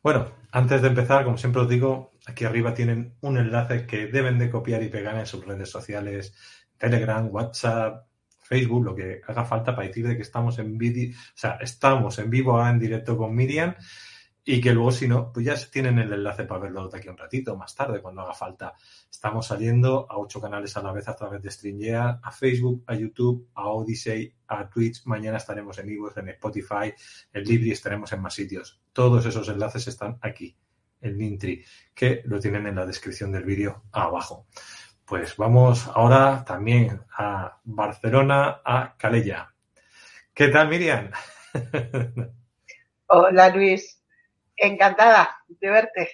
Bueno, antes de empezar, como siempre os digo, aquí arriba tienen un enlace que deben de copiar y pegar en sus redes sociales, Telegram, WhatsApp, Facebook, lo que haga falta para decir de que estamos en vídeo, o sea, estamos en vivo en directo con Miriam y que luego si no, pues ya tienen el enlace para verlo de aquí a un ratito, más tarde, cuando haga falta. Estamos saliendo a 8 canales a la vez a través de StreamYard, a Facebook, a YouTube, a Odyssey, a Twitch. Mañana estaremos en iVoox, en Spotify, en Libri, estaremos en más sitios. Todos esos enlaces están aquí, en Linktree, que lo tienen en la descripción del vídeo abajo. Pues vamos ahora también a Barcelona, a Calella. ¿Qué tal, Miriam? Hola Luis, encantada de verte.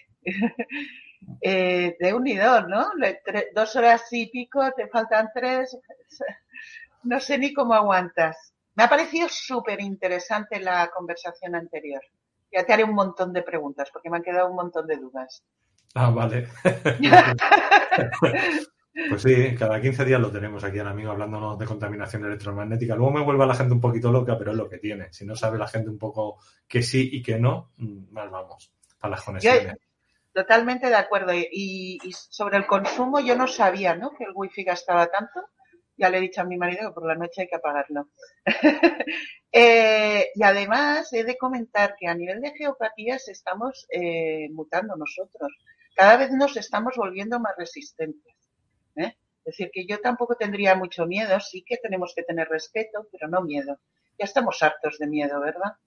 De unidor, ¿no? 2 horas y pico, te faltan 3. No sé ni cómo aguantas. Me ha parecido súper interesante la conversación anterior. Ya te haré un montón de preguntas porque me han quedado un montón de dudas. Ah, vale. Pues sí, cada 15 días lo tenemos aquí al amigo hablándonos de contaminación electromagnética. Luego me vuelve a la gente un poquito loca, pero es lo que tiene. Si no sabe la gente un poco que sí y que no, mal vamos para las conexiones. Yo totalmente de acuerdo. Y sobre el consumo yo no sabía, ¿no?, que el wifi gastaba tanto. Ya le he dicho a mi marido que por la noche hay que apagarlo. Y además he de comentar que a nivel de geopatías estamos mutando nosotros. Cada vez nos estamos volviendo más resistentes. Es decir, que yo tampoco tendría mucho miedo. Sí que tenemos que tener respeto, pero no miedo. Ya estamos hartos de miedo, ¿verdad?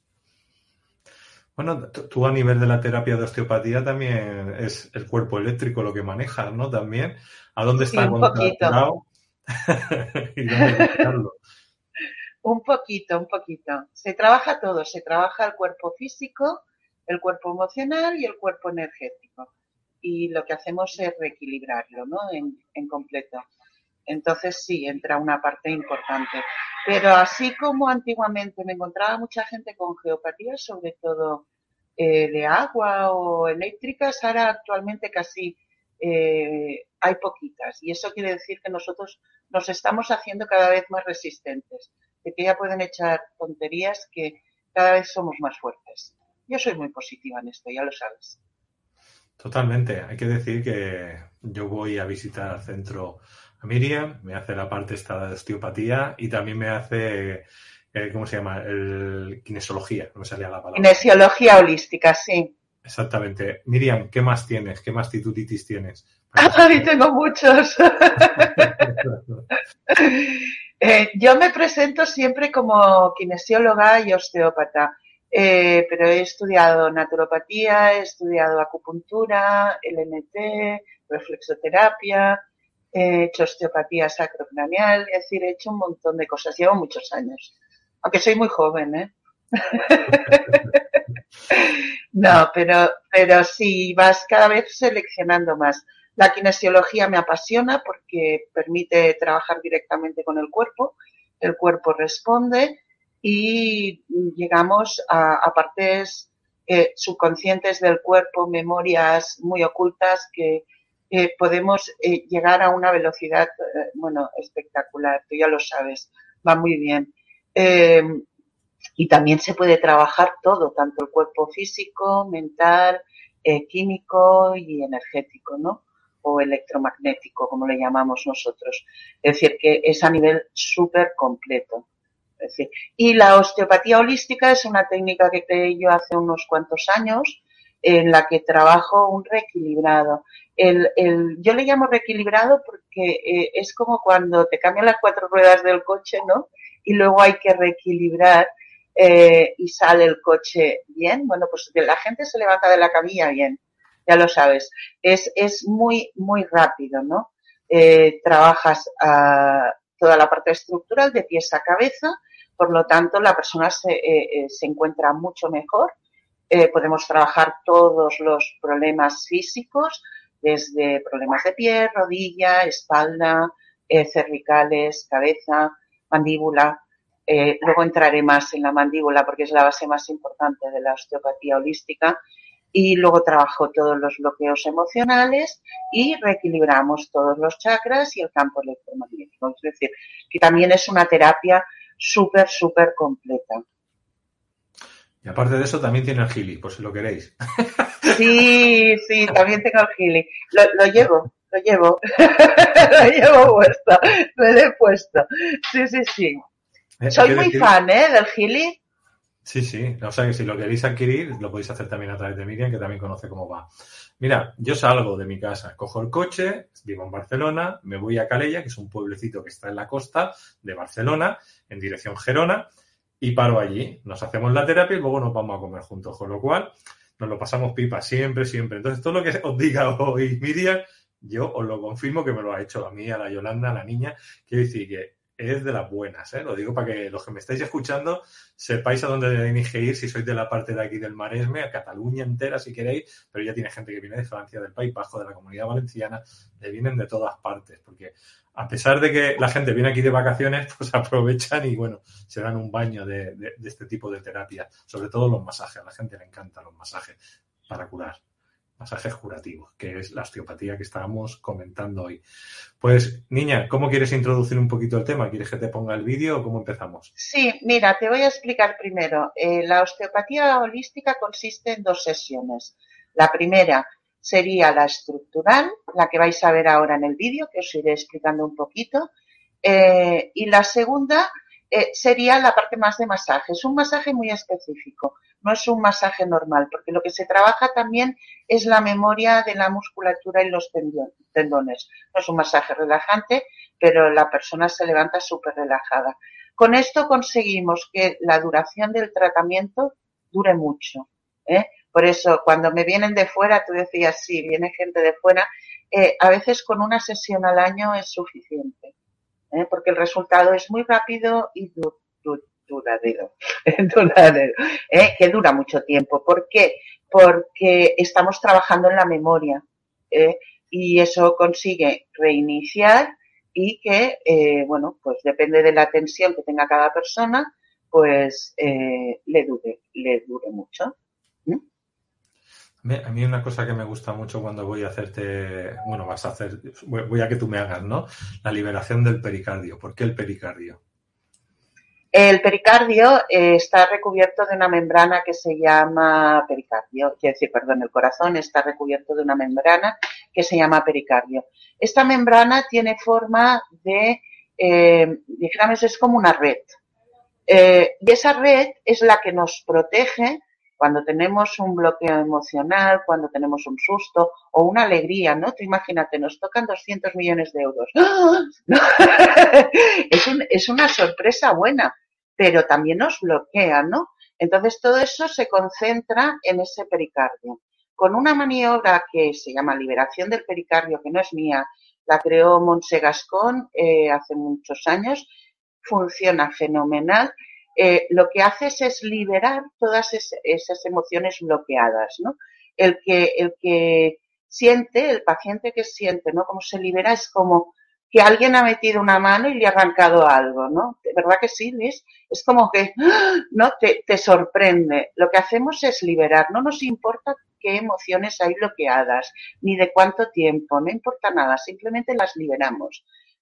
Bueno, tú a nivel de la terapia de osteopatía también es el cuerpo eléctrico lo que manejas, ¿no? También. ¿A dónde Sí, está un poquito. contracturado? ¿Y dónde buscarlo? Un poquito. Se trabaja todo, se trabaja el cuerpo físico, el cuerpo emocional y el cuerpo energético. Y lo que hacemos es reequilibrarlo, ¿no?, en completo. Entonces sí, entra una parte importante. Pero así como antiguamente me encontraba mucha gente con geopatías, sobre todo de agua o eléctricas, ahora actualmente casi hay poquitas. Y eso quiere decir que nosotros nos estamos haciendo cada vez más resistentes, de que ya pueden echar tonterías, que cada vez somos más fuertes. Yo soy muy positiva en esto, ya lo sabes. Totalmente. Hay que decir que yo voy a visitar al centro a Miriam, me hace la parte esta de osteopatía y también me hace, ¿cómo se llama? El kinesiología, no me salía la palabra. Kinesiología holística, sí. Exactamente. Miriam, ¿qué más tienes? ¿Qué más titulitis tienes? Ay, tengo muchos. Yo me presento siempre como kinesióloga y osteópata, pero he estudiado naturopatía, he estudiado acupuntura, LNT, reflexoterapia, he hecho osteopatía sacrocraneal, es decir, he hecho un montón de cosas, llevo muchos años, aunque soy muy joven, ¿eh? No, pero sí, vas cada vez seleccionando más. La kinesiología me apasiona porque permite trabajar directamente con el cuerpo responde y llegamos a partes subconscientes del cuerpo, memorias muy ocultas que podemos llegar a una velocidad, bueno, espectacular, tú ya lo sabes, va muy bien. Y también se puede trabajar todo, tanto el cuerpo físico, mental, químico y energético, ¿no? O electromagnético, como le llamamos nosotros. Es decir, que es a nivel súper completo. Es decir, y la osteopatía holística es una técnica que creé yo hace unos cuantos años, en la que trabajo un reequilibrado. Yo le llamo reequilibrado porque es como cuando te cambian las 4 ruedas del coche, ¿no? Y luego hay que reequilibrar y sale el coche bien. Bueno, pues la gente se levanta de la camilla bien, ya lo sabes. Es muy, muy rápido, ¿no? Trabajas toda la parte estructural de pies a cabeza, por lo tanto la persona se encuentra mucho mejor. Podemos trabajar todos los problemas físicos, desde problemas de pie, rodilla, espalda, cervicales, cabeza, mandíbula. Luego entraré más en la mandíbula porque es la base más importante de la osteopatía holística. Y luego trabajo todos los bloqueos emocionales y reequilibramos todos los chakras y el campo electromagnético. Es decir, que también es una terapia súper, súper completa. Y aparte de eso, también tiene el Gili, por si lo queréis. Sí, sí, también tengo el Gili. Lo llevo. Lo llevo puesto, lo he puesto. Sí, sí, sí. Soy muy fan, del Gili. Sí, sí. O sea que si lo queréis adquirir, lo podéis hacer también a través de Miriam, que también conoce cómo va. Mira, yo salgo de mi casa, cojo el coche, vivo en Barcelona, me voy a Calella, que es un pueblecito que está en la costa de Barcelona, en dirección Gerona, y paro allí. Nos hacemos la terapia y luego nos vamos a comer juntos, con lo cual nos lo pasamos pipa siempre, siempre. Entonces, todo lo que os diga hoy Miriam, yo os lo confirmo que me lo ha hecho a mí, a la Yolanda, a la niña. Quiero decir que es de las buenas, ¿eh? Lo digo para que los que me estáis escuchando sepáis a dónde tenéis que ir si sois de la parte de aquí del Maresme, a Cataluña entera si queréis, pero ya tiene gente que viene de Francia, del País Vasco, de la Comunidad Valenciana, le vienen de todas partes, porque a pesar de que la gente viene aquí de vacaciones, pues aprovechan y bueno, se dan un baño de este tipo de terapia, sobre todo los masajes, a la gente le encantan los masajes para curar. Masajes curativos, que es la osteopatía que estábamos comentando hoy. Pues, niña, ¿cómo quieres introducir un poquito el tema? ¿Quieres que te ponga el vídeo o cómo empezamos? Sí, mira, te voy a explicar primero. La osteopatía holística consiste en 2 sesiones. La primera sería la estructural, la que vais a ver ahora en el vídeo, que os iré explicando un poquito. Y la segunda sería la parte más de masaje. Es un masaje muy específico, no es un masaje normal, porque lo que se trabaja también es la memoria de la musculatura y los tendones. No es un masaje relajante, pero la persona se levanta súper relajada. Con esto conseguimos que la duración del tratamiento dure mucho, ¿eh? Por eso, cuando me vienen de fuera, tú decías, sí, viene gente de fuera, a veces con una sesión al año es suficiente. Porque el resultado es muy rápido y duradero, que dura mucho tiempo. ¿Por qué? Porque estamos trabajando en la memoria y eso consigue reiniciar y que, bueno, pues depende de la tensión que tenga cada persona, pues le dure mucho. A mí una cosa que me gusta mucho cuando voy a hacerte, bueno, voy a que tú me hagas, ¿no? La liberación del pericardio. ¿Por qué el pericardio? El pericardio está recubierto de una membrana que se llama pericardio, quiero decir, perdón, el corazón está recubierto de una membrana que se llama pericardio. Esta membrana tiene forma de, digamos, es como una red. Y esa red es la que nos protege cuando tenemos un bloqueo emocional, cuando tenemos un susto o una alegría, ¿no? Tú imagínate, nos tocan 200 millones de euros. ¡Ah! ¿No? Es una sorpresa buena, pero también nos bloquea, ¿no? Entonces todo eso se concentra en ese pericardio. Con una maniobra que se llama liberación del pericardio, que no es mía, la creó Montse Gascon hace muchos años, funciona fenomenal. Lo que haces es liberar todas esas emociones bloqueadas, ¿no? El que siente, el paciente que siente, ¿no? Cómo se libera es como que alguien ha metido una mano y le ha arrancado algo, ¿no? ¿De verdad que sí, Luis? Es como que, ¿no? Te sorprende. Lo que hacemos es liberar. No nos importa qué emociones hay bloqueadas, ni de cuánto tiempo, no importa nada, simplemente las liberamos.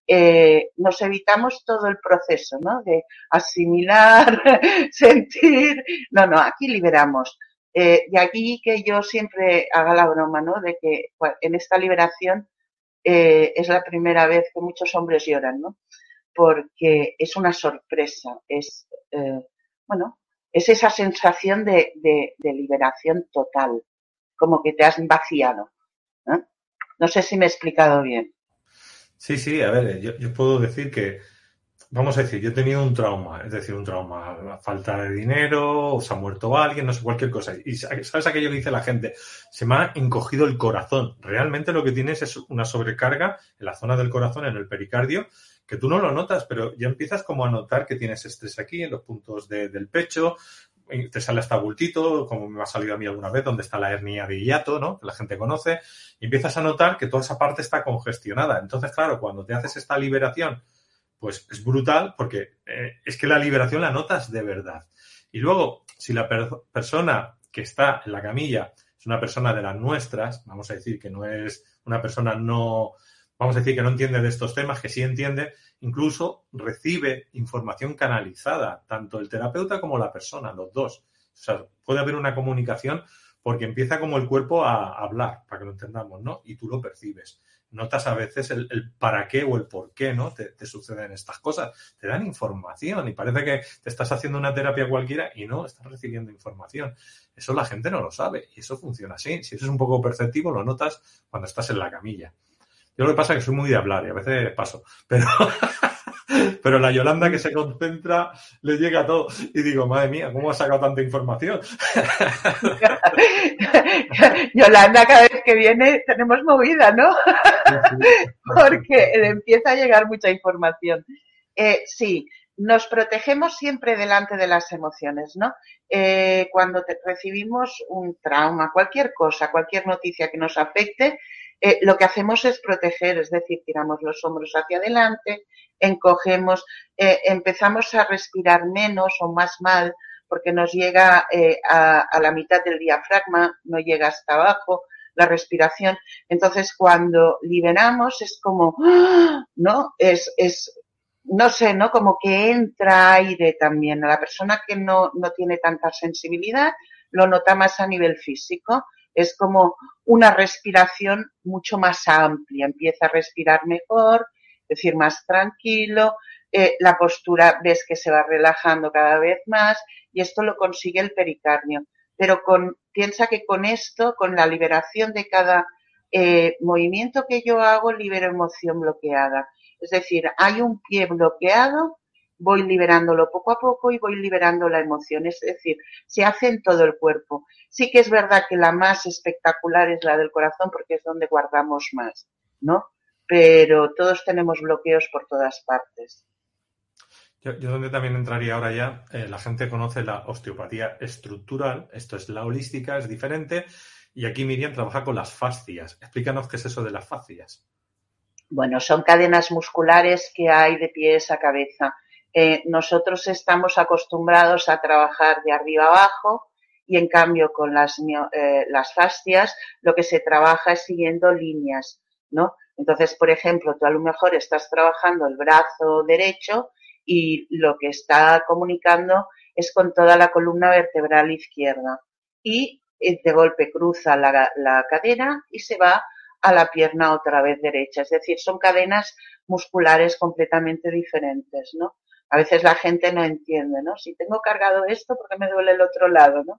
Nos evitamos todo el proceso, ¿no? De asimilar, sentir. No, aquí liberamos. De aquí que yo siempre haga la broma, ¿no? De que en esta liberación es la primera vez que muchos hombres lloran, ¿no? Porque es una sorpresa, es, bueno, es esa sensación de liberación total, como que te has vaciado, ¿eh? No sé si me he explicado bien. Sí, sí, a ver, yo puedo decir que, vamos a decir, yo he tenido un trauma, es decir, un trauma, falta de dinero, o se ha muerto alguien, no sé, cualquier cosa. Y ¿sabes aquello que dice la gente? Se me ha encogido el corazón. Realmente lo que tienes es una sobrecarga en la zona del corazón, en el pericardio, que tú no lo notas, pero ya empiezas como a notar que tienes estrés aquí, en los puntos del pecho, te sale hasta bultito, como me ha salido a mí alguna vez, donde está la hernia de hiato, ¿no? Que la gente conoce, y empiezas a notar que toda esa parte está congestionada. Entonces, claro, cuando te haces esta liberación, pues es brutal porque es que la liberación la notas de verdad. Y luego, si la persona que está en la camilla es una persona de las nuestras, vamos a decir que no es una persona vamos a decir que no entiende de estos temas, que sí entiende, incluso recibe información canalizada, tanto el terapeuta como la persona, los dos. O sea, puede haber una comunicación porque empieza como el cuerpo a hablar, para que lo entendamos, ¿no? Y tú lo percibes. Notas a veces el para qué o el por qué, ¿no? Te suceden estas cosas. Te dan información y parece que te estás haciendo una terapia cualquiera y no, estás recibiendo información. Eso la gente no lo sabe y eso funciona así. Si eres un poco perceptivo, lo notas cuando estás en la camilla. Yo lo que pasa es que soy muy de hablar y a veces paso, pero la Yolanda que se concentra le llega a todo. Y digo, madre mía, ¿cómo ha sacado tanta información? Yolanda, cada vez que viene tenemos movida, ¿no? Porque le empieza a llegar mucha información. Sí, nos protegemos siempre delante de las emociones, ¿no? Cuando recibimos un trauma, cualquier cosa, cualquier noticia que nos afecte, lo que hacemos es proteger, es decir, tiramos los hombros hacia adelante, encogemos, empezamos a respirar menos o más mal, porque nos llega a la mitad del diafragma, no llega hasta abajo la respiración. Entonces, cuando liberamos es como, ¿no? No sé, ¿no? Como que entra aire también. A la persona que no tiene tanta sensibilidad lo nota más a nivel físico. Es como una respiración mucho más amplia. Empieza a respirar mejor, es decir, más tranquilo. La postura ves que se va relajando cada vez más y esto lo consigue el pericardio. Pero piensa que con esto, con la liberación de cada movimiento que yo hago, libero emoción bloqueada. Es decir, hay un pie bloqueado, voy liberándolo poco a poco y voy liberando la emoción. Es decir, se hace en todo el cuerpo. Sí que es verdad que la más espectacular es la del corazón porque es donde guardamos más, ¿no? Pero todos tenemos bloqueos por todas partes. Yo donde también entraría ahora ya, la gente conoce la osteopatía estructural, esto es la holística, es diferente, y aquí Miriam trabaja con las fascias. Explícanos qué es eso de las fascias. Bueno, son cadenas musculares que hay de pies a cabeza. Nosotros estamos acostumbrados a trabajar de arriba abajo y en cambio con las fascias lo que se trabaja es siguiendo líneas, ¿no? Entonces, por ejemplo, tú a lo mejor estás trabajando el brazo derecho y lo que está comunicando es con toda la columna vertebral izquierda y de golpe cruza la cadera y se va a la pierna otra vez derecha. Es decir, son cadenas musculares completamente diferentes, ¿no? A veces la gente no entiende, ¿no? Si tengo cargado esto, ¿por qué me duele el otro lado, no?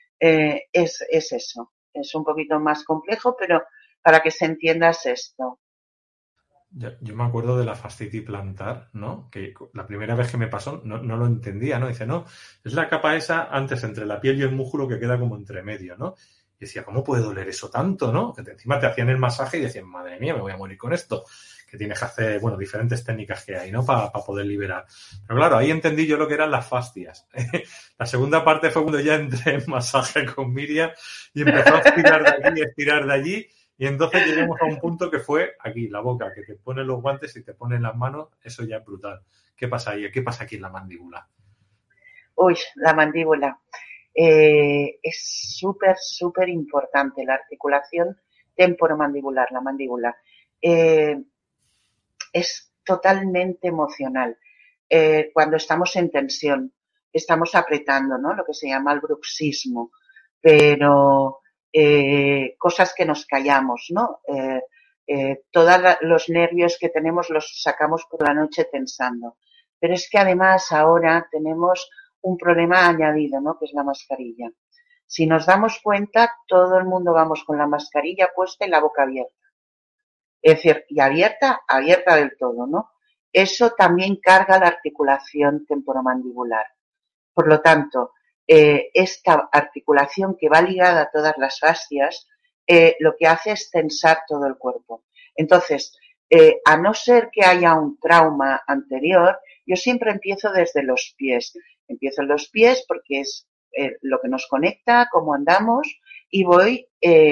Es eso. Es un poquito más complejo, pero para que se entienda es esto. Yo me acuerdo de la fascitis plantar, ¿no? Que la primera vez que me pasó no lo entendía, ¿no? Dice, no, es la capa esa antes entre la piel y el músculo que queda como entre medio, ¿no? Y decía, ¿cómo puede doler eso tanto, no? Que encima te hacían el masaje y decían, madre mía, me voy a morir con esto. Que tienes que hacer, bueno, diferentes técnicas que hay, ¿no? Para poder liberar. Pero claro, ahí entendí yo lo que eran las fascias. La segunda parte fue cuando ya entré en masaje con Miriam y empezó a estirar de aquí, estirar de allí. Y entonces llegamos a un punto que fue aquí, la boca, que te ponen los guantes y te ponen las manos, eso ya es brutal. ¿Qué pasa ahí? ¿Qué pasa aquí en la mandíbula? Uy, la mandíbula. Es súper importante la articulación temporomandibular, la mandíbula. Es totalmente emocional. Cuando estamos en tensión, estamos apretando, ¿no? Lo que se llama el bruxismo, pero cosas que nos callamos, ¿no? Todos los nervios que tenemos los sacamos por la noche tensando. Pero es que además ahora tenemos un problema añadido, ¿no? Que es la mascarilla. Si nos damos cuenta, todo el mundo vamos con la mascarilla puesta y la boca abierta. Es decir, y abierta del todo, ¿no? Eso también carga la articulación temporomandibular. Por lo tanto, esta articulación que va ligada a todas las fascias, lo que hace es tensar todo el cuerpo. Entonces, a no ser que haya un trauma anterior, yo siempre empiezo desde los pies. Empiezo en los pies porque es lo que nos conecta, cómo andamos, y voy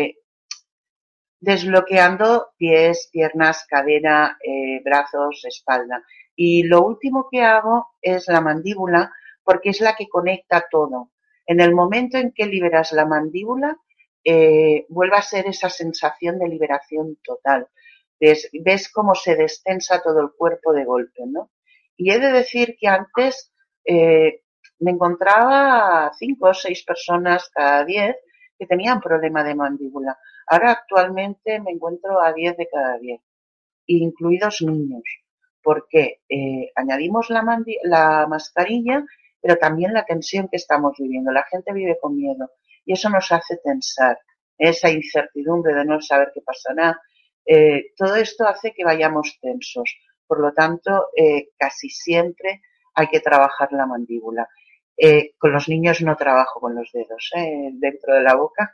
desbloqueando pies, piernas, cadera, brazos, espalda. Y lo último que hago es la mandíbula porque es la que conecta todo. En el momento en que liberas la mandíbula, vuelve a ser esa sensación de liberación total. Ves cómo se destensa todo el cuerpo de golpe, ¿no? Y he de decir que antes me encontraba 5 o 6 personas cada 10 que tenían problema de mandíbula. Ahora actualmente me encuentro a 10 de cada 10, incluidos niños, porque añadimos la mascarilla, pero también la tensión que estamos viviendo. La gente vive con miedo y eso nos hace tensar. Esa incertidumbre de no saber qué pasará, todo esto hace que vayamos tensos. Por lo tanto, casi siempre hay que trabajar la mandíbula. Con los niños no trabajo con los dedos dentro de la boca.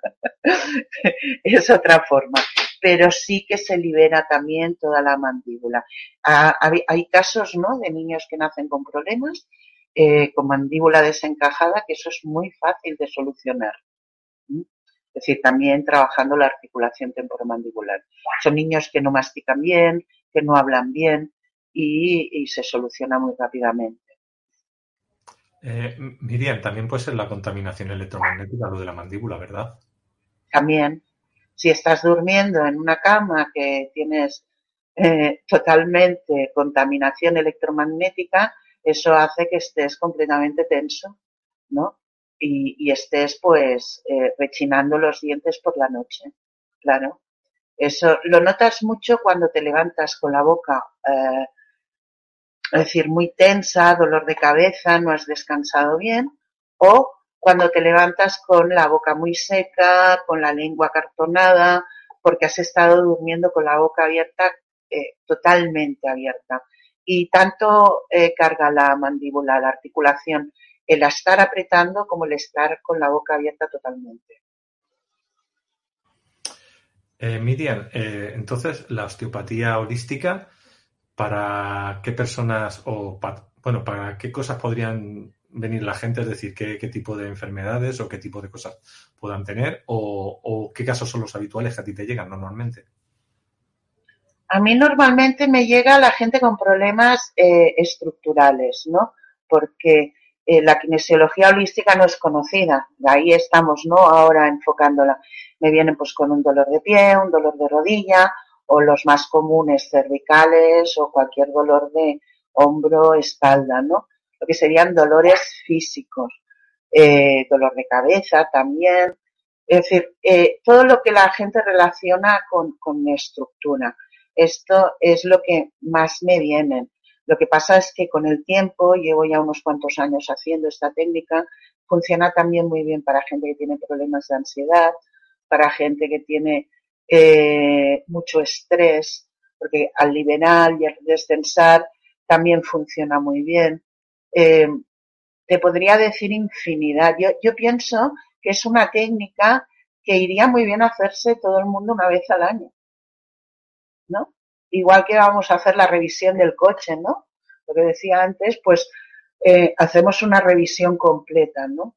Es otra forma, pero sí que se libera también toda la mandíbula. Hay casos, ¿no?, de niños que nacen con problemas, con mandíbula desencajada, que eso es muy fácil de solucionar. Es decir, también trabajando la articulación temporomandibular. Son niños que no mastican bien, que no hablan bien y se soluciona muy rápidamente. Miriam, también puede ser la contaminación electromagnética, lo de la mandíbula, ¿verdad? También, si estás durmiendo en una cama que tienes totalmente contaminación electromagnética, eso hace que estés completamente tenso, ¿no? Y estés, pues, rechinando los dientes por la noche, claro. Eso lo notas mucho cuando te levantas con la boca, es decir, muy tensa, dolor de cabeza, no has descansado bien, o cuando te levantas con la boca muy seca, con la lengua acartonada, porque has estado durmiendo con la boca abierta, totalmente abierta. Y tanto carga la mandíbula, la articulación, el estar apretando como el estar con la boca abierta totalmente. Miriam, entonces, la osteopatía holística, ¿para qué personas bueno, para qué cosas podrían venir la gente? Es decir, ¿qué tipo de enfermedades o qué tipo de cosas puedan tener? ¿O qué casos son los habituales que a ti te llegan normalmente? A mí normalmente me llega la gente con problemas estructurales, ¿no? Porque la kinesiología holística no es conocida, de ahí estamos, ¿no?, ahora enfocándola. Me vienen pues con un dolor de pie, un dolor de rodilla, o los más comunes cervicales, o cualquier dolor de hombro, espalda, ¿no? Lo que serían dolores físicos, dolor de cabeza también. Es decir, todo lo que la gente relaciona con estructura. Esto es lo que más me vienen. Lo que pasa es que con el tiempo, llevo ya unos cuantos años haciendo esta técnica, funciona también muy bien para gente que tiene problemas de ansiedad, para gente que tiene mucho estrés, porque al liberar y al descensar también funciona muy bien. Te podría decir infinidad. Yo pienso que es una técnica que iría muy bien hacerse todo el mundo una vez al año, ¿no? Igual que vamos a hacer la revisión del coche, ¿no? Lo que decía antes, pues hacemos una revisión completa, ¿no?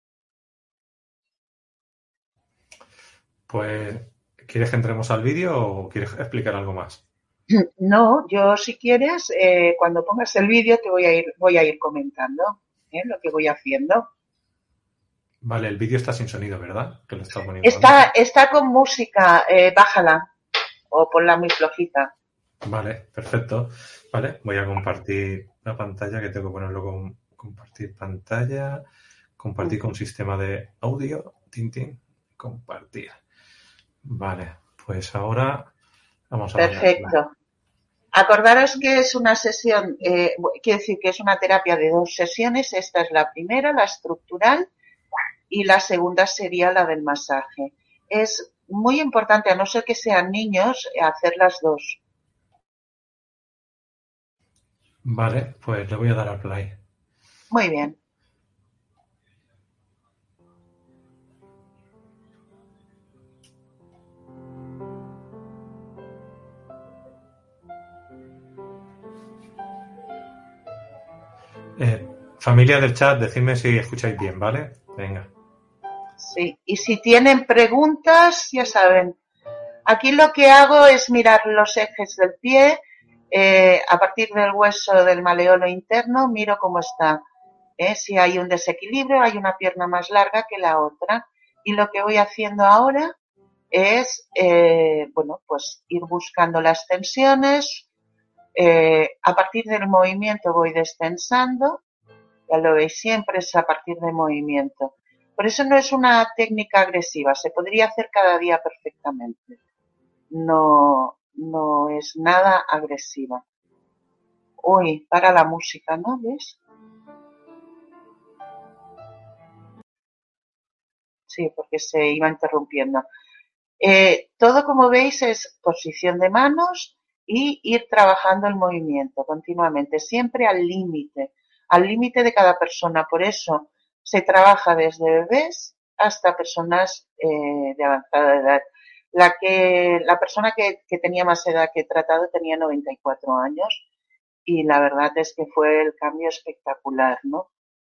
Pues, ¿quieres que entremos al vídeo o quieres explicar algo más? No, yo si quieres, cuando pongas el vídeo te voy a ir comentando lo que voy haciendo. Vale, el vídeo está sin sonido, ¿verdad? Que lo está poniendo ahora mismo. Está con música, bájala o ponla muy flojita. Vale, perfecto. Vale, voy a compartir la pantalla, que tengo que ponerlo con compartir pantalla, compartir con sistema de audio, tin, compartir. Vale, pues ahora vamos a mandar. Perfecto. Acordaros que es una sesión, quiere decir que es una terapia de 2 sesiones. Esta es la primera, la estructural, y la segunda sería la del masaje. Es muy importante, a no ser que sean niños, hacer las dos. Vale, pues le voy a dar al play. Muy bien. Familia del chat, decidme si escucháis bien, ¿vale? Venga. Sí, y si tienen preguntas, ya saben. Aquí lo que hago es mirar los ejes del pie, a partir del hueso del maleolo interno, miro cómo está. Si hay un desequilibrio, hay una pierna más larga que la otra. Y lo que voy haciendo ahora es, bueno, pues ir buscando las tensiones. A partir del movimiento voy descensando. Ya lo veis, siempre es a partir de movimiento. Por eso no es una técnica agresiva, se podría hacer cada día perfectamente. No es nada agresiva. Uy, para la música, ¿no? ¿Ves? Sí, porque se iba interrumpiendo. Todo, como veis, es posición de manos y ir trabajando el movimiento continuamente, siempre al límite de cada persona. Por eso se trabaja desde bebés hasta personas de avanzada edad. La persona que tenía más edad que he tratado tenía 94 años y la verdad es que fue el cambio espectacular, ¿no?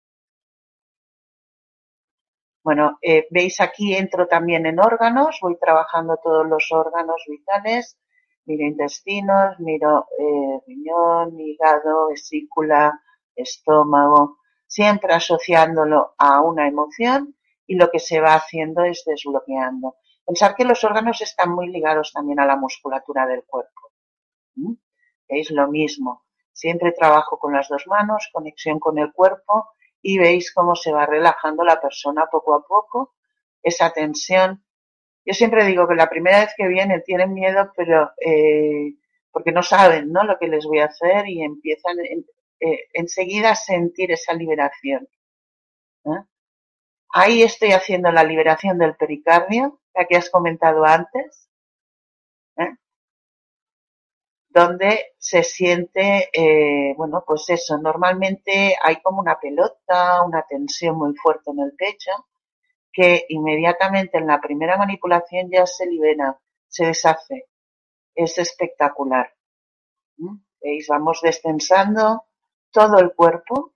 Bueno, veis aquí entro también en órganos, voy trabajando todos los órganos vitales, miro intestinos, miro riñón, hígado, vesícula, estómago, siempre asociándolo a una emoción y lo que se va haciendo es desbloqueando. Pensar que los órganos están muy ligados también a la musculatura del cuerpo. ¿Mm? ¿Veis? Lo mismo. Siempre trabajo con las dos manos, conexión con el cuerpo y veis cómo se va relajando la persona poco a poco, esa tensión. Yo siempre digo que la primera vez que vienen tienen miedo, pero porque no saben, ¿no?, lo que les voy a hacer y empiezan enseguida a sentir esa liberación. ¿Eh? Ahí estoy haciendo la liberación del pericardio, la que has comentado antes. ¿Eh? Donde se siente, bueno, pues eso, normalmente hay como una pelota, una tensión muy fuerte en el pecho, que inmediatamente en la primera manipulación ya se libera, se deshace. Es espectacular. ¿Veis? Vamos destensando todo el cuerpo.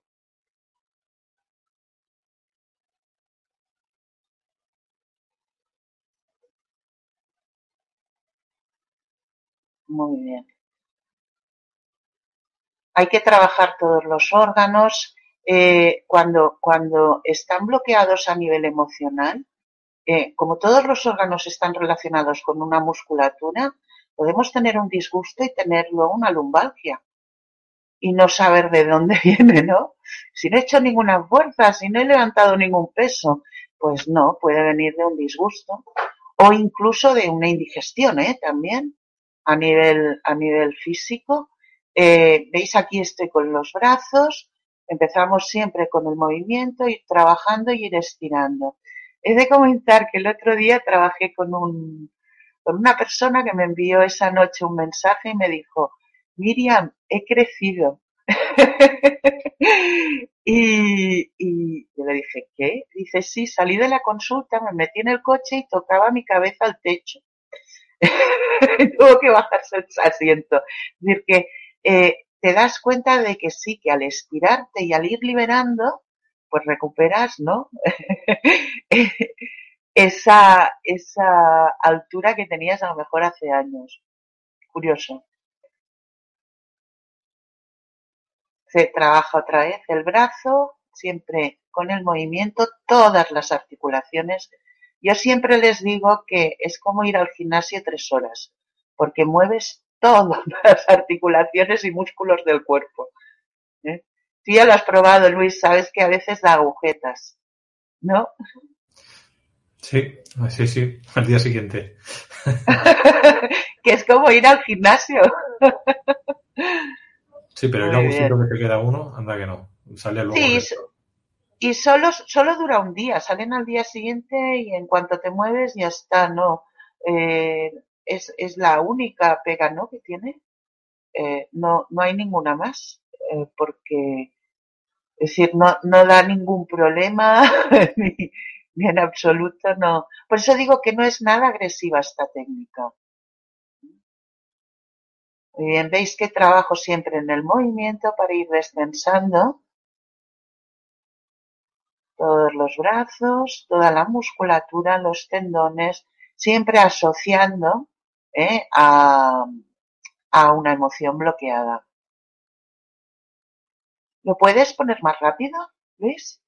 Muy bien. Hay que trabajar todos los órganos. Cuando están bloqueados a nivel emocional, como todos los órganos están relacionados con una musculatura, podemos tener un disgusto y tener luego una lumbalgia y no saber de dónde viene, ¿no? Si no he hecho ninguna fuerza, si no he levantado ningún peso, pues no, puede venir de un disgusto o incluso de una indigestión, también a nivel físico. Veis, aquí estoy con los brazos, empezamos siempre con el movimiento, ir trabajando y ir estirando. He de comentar que el otro día trabajé con una persona que me envió esa noche un mensaje y me dijo: Miriam, he crecido. Y yo le dije: ¿qué? Dice: sí, salí de la consulta, me metí en el coche y tocaba mi cabeza al techo. Tuvo que bajarse el asiento. Es decir, que te das cuenta de que sí, que al estirarte y al ir liberando, pues recuperas, ¿no? esa altura que tenías a lo mejor hace años. Curioso. Se trabaja otra vez el brazo, siempre con el movimiento, todas las articulaciones. Yo siempre les digo que es como ir al gimnasio 3 horas, porque mueves todas las articulaciones y músculos del cuerpo. ¿Eh? Tú ya lo has probado, Luis, sabes que a veces da agujetas, ¿no? Sí, sí, sí, al día siguiente. Que es como ir al gimnasio. Sí, pero el Muy agujito bien. que se queda uno, anda que no. Sale luego Sí, recto. y solo dura un día, salen al día siguiente y en cuanto te mueves ya está, ¿no? Eh, es la única pega, ¿no?, que tiene. No hay ninguna más, porque, es decir, no da ningún problema, ni, ni en absoluto, no. Por eso digo que no es nada agresiva esta técnica. Muy bien, veis que trabajo siempre en el movimiento para ir descansando todos los brazos, toda la musculatura, los tendones, siempre asociando a una emoción bloqueada. ¿Lo puedes poner más rápido, Luis?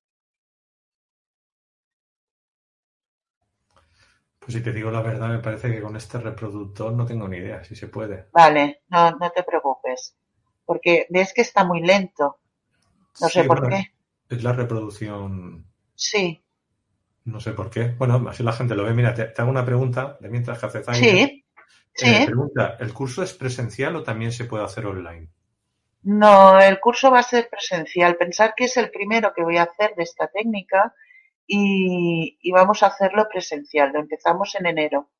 Pues si te digo la verdad, me parece que con este reproductor no tengo ni idea si se puede. Vale, no te preocupes, porque ves que está muy lento, no sé Sí, por bueno, qué. Es la reproducción, Sí, no sé por qué. Bueno, así la gente lo ve. Mira, te hago una pregunta de mientras que hace Zaire. sí, sí. Pregunta, ¿el curso es presencial o también se puede hacer online? No, el curso va a ser presencial. Pensar que es el primero que voy a hacer de esta técnica y vamos a hacerlo presencial. Lo empezamos en enero.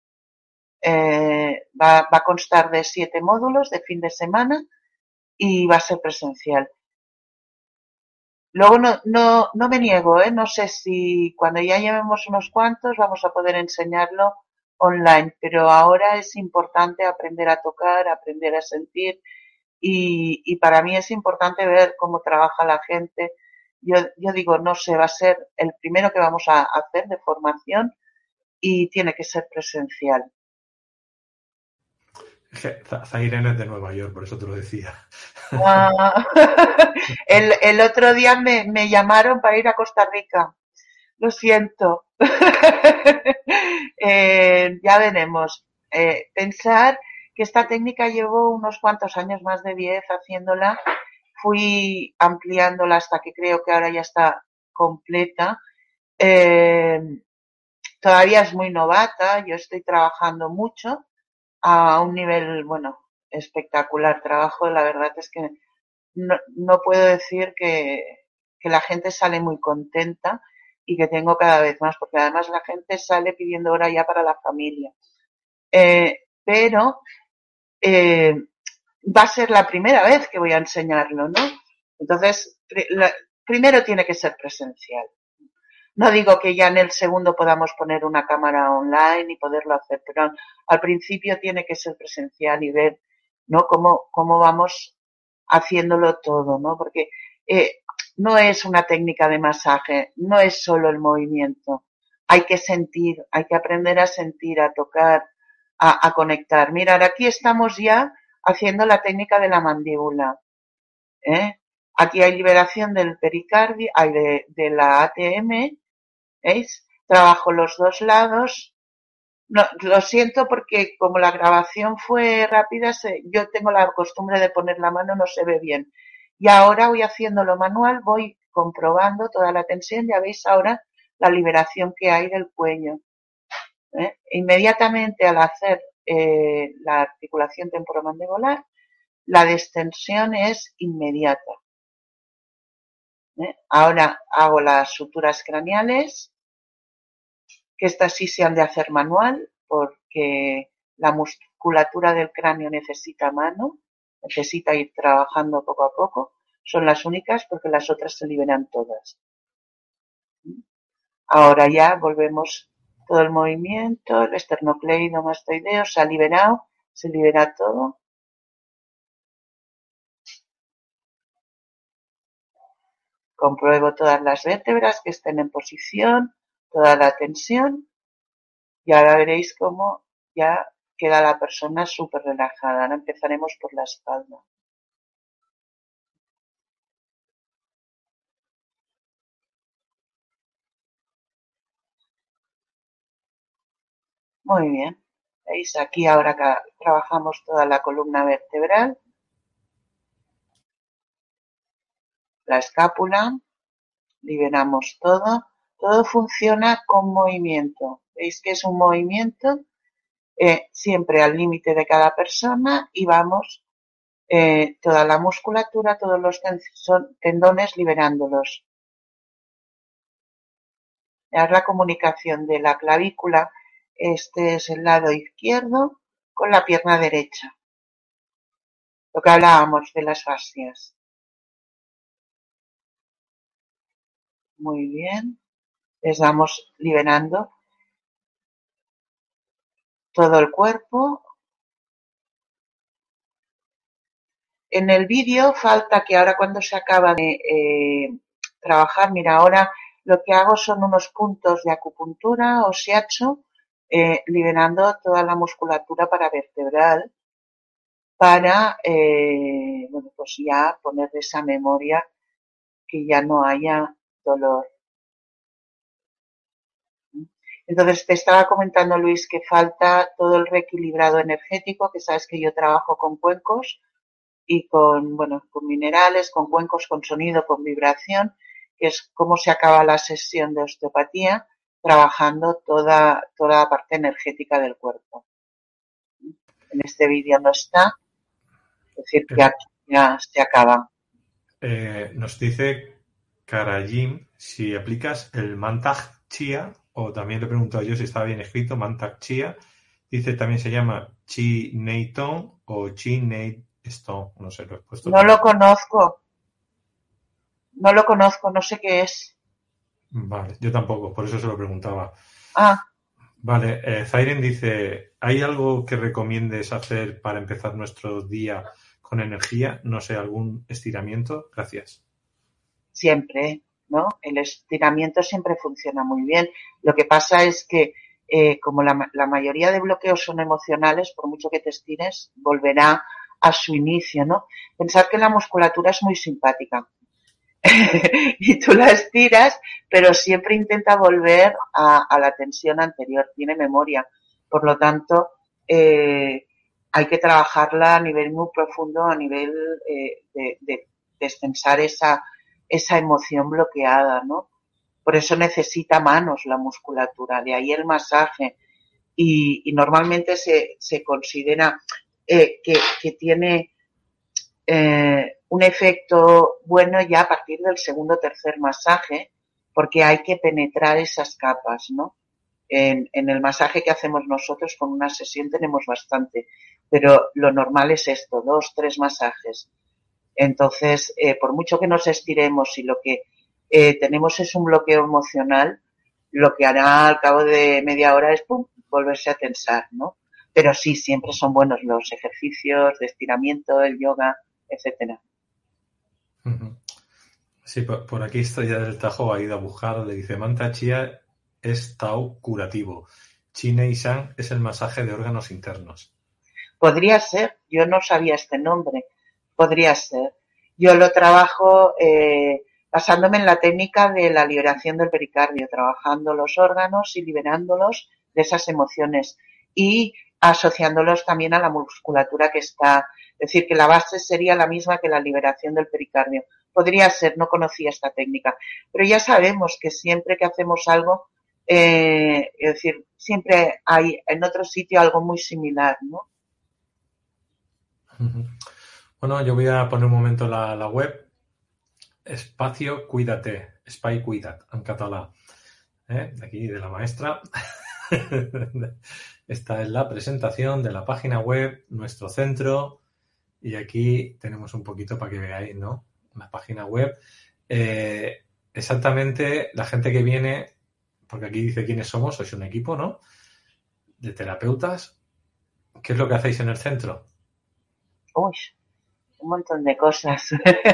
Va a constar de 7 módulos de fin de semana y va a ser presencial. Luego no me niego, ¿eh? No sé si cuando ya llevemos unos cuantos vamos a poder enseñarlo online, pero ahora es importante aprender a tocar, aprender a sentir y para mí es importante ver cómo trabaja la gente. Yo digo, no sé, va a ser el primero que vamos a hacer de formación y tiene que ser presencial. Es que Zaire no es de Nueva York, por eso te lo decía. Ah, el otro día me llamaron para ir a Costa Rica. Lo siento. Ya veremos. Pensar que esta técnica llevo unos cuantos años, más de 10 haciéndola. Fui ampliándola hasta que creo que ahora ya está completa. Eh, Todavía es muy novata. Yo estoy trabajando mucho a un nivel, bueno, espectacular trabajo. La verdad es que no puedo decir que la gente sale muy contenta y que tengo cada vez más, porque además la gente sale pidiendo hora ya para la familia. Pero eh, va a ser la primera vez que voy a enseñarlo, ¿no? Entonces, primero tiene que ser presencial. No digo que ya en el segundo podamos poner una cámara online y poderlo hacer, pero al principio tiene que ser presencial y ver, ¿no? Cómo vamos haciéndolo todo, ¿no? Porque no es una técnica de masaje, no es solo el movimiento. Hay que sentir, hay que aprender a sentir, a tocar, a conectar. Mirad, aquí estamos ya haciendo la técnica de la mandíbula, ¿eh? Aquí hay liberación del pericardio, hay de la ATM, ¿veis? Trabajo los dos lados. No, lo siento porque como la grabación fue rápida, yo tengo la costumbre de poner la mano, no se ve bien. Y ahora voy haciéndolo manual, voy comprobando toda la tensión, ya veis ahora la liberación que hay del cuello. Inmediatamente al hacer la articulación temporomandibular, la distensión es inmediata. Ahora hago las suturas craneales, que estas sí se han de hacer manual porque la musculatura del cráneo necesita mano, necesita ir trabajando poco a poco. Son las únicas porque las otras se liberan todas. Ahora ya volvemos todo el movimiento, el esternocleidomastoideo se ha liberado, se libera todo. Compruebo todas las vértebras que estén en posición, toda la tensión y ahora veréis cómo ya queda la persona súper relajada. Ahora empezaremos por la espalda. Muy bien. ¿Veis? Aquí ahora trabajamos toda la columna vertebral, la escápula, liberamos todo. Todo funciona con movimiento. ¿Veis que es un movimiento? Siempre al límite de cada persona y vamos toda la musculatura, todos los tendones liberándolos. Es la comunicación de la clavícula, este es el lado izquierdo, con la pierna derecha. Lo que hablábamos de las fascias. Muy bien. Les vamos liberando todo el cuerpo. En el vídeo falta que ahora cuando se acaba de trabajar, mira, ahora lo que hago son unos puntos de acupuntura o shiatsu, liberando toda la musculatura paravertebral para, bueno, pues ya poner esa memoria que ya no haya dolor. Entonces te estaba comentando, Luis, que falta todo el reequilibrado energético, que sabes que yo trabajo con cuencos y con, bueno, con minerales, con cuencos, con sonido, con vibración, que es cómo se acaba la sesión de osteopatía, trabajando toda la parte energética del cuerpo. En este vídeo no está, es decir, que aquí ya se acaba. Nos dice Karajim si aplicas el Mantak Chia, o también le he preguntado yo si estaba bien escrito, Mantak Chia. Dice también se llama Chi Neiton o Chi Nei Stone. No sé, lo he puesto. No lo conozco, no sé qué es. Vale, yo tampoco, por eso se lo preguntaba. Ah. Vale, Zairen dice, ¿hay algo que recomiendes hacer para empezar nuestro día con energía? No sé, ¿algún estiramiento? Gracias. Siempre, ¿no? El estiramiento siempre funciona muy bien. Lo que pasa es que como la mayoría de bloqueos son emocionales, por mucho que te estires, volverá a su inicio, ¿no? Pensar que la musculatura es muy simpática. Y tú la estiras, pero siempre intenta volver a la tensión anterior, tiene memoria. Por lo tanto, hay que trabajarla a nivel muy profundo, a nivel de destensar esa emoción bloqueada, ¿no? Por eso necesita manos la musculatura, de ahí el masaje. Y normalmente se considera que tiene un efecto bueno ya a partir del segundo o tercer masaje, porque hay que penetrar esas capas, ¿no? En el masaje que hacemos nosotros con una sesión tenemos bastante, pero lo normal es esto, 2, 3 masajes. Entonces, por mucho que nos estiremos y lo que tenemos es un bloqueo emocional, lo que hará al cabo de media hora es ¡pum!, volverse a tensar, ¿no? Pero sí, siempre son buenos los ejercicios de estiramiento, el yoga, etcétera. Sí, por aquí estoy ya del Tajo, ha ido a buscar, le dice, Manta Chia es Tao curativo. Chinei Shan es el masaje de órganos internos. Podría ser, yo no sabía este nombre, podría ser. Yo lo trabajo basándome en la técnica de la liberación del pericardio, trabajando los órganos y liberándolos de esas emociones y asociándolos también a la musculatura que está. Es decir, que la base sería la misma que la liberación del pericardio. Podría ser, no conocía esta técnica. Pero ya sabemos que siempre que hacemos algo, es decir, siempre hay en otro sitio algo muy similar, ¿no? Bueno, yo voy a poner un momento la web. Espacio Cuídate, Espai Cuida't, en català. Aquí de la maestra. Esta es la presentación de la página web, nuestro centro, y aquí tenemos un poquito para que veáis, ¿no? La página web. Exactamente la gente que viene, porque aquí dice quiénes somos, sois un equipo, ¿no? De terapeutas. ¿Qué es lo que hacéis en el centro? Uy, un montón de cosas.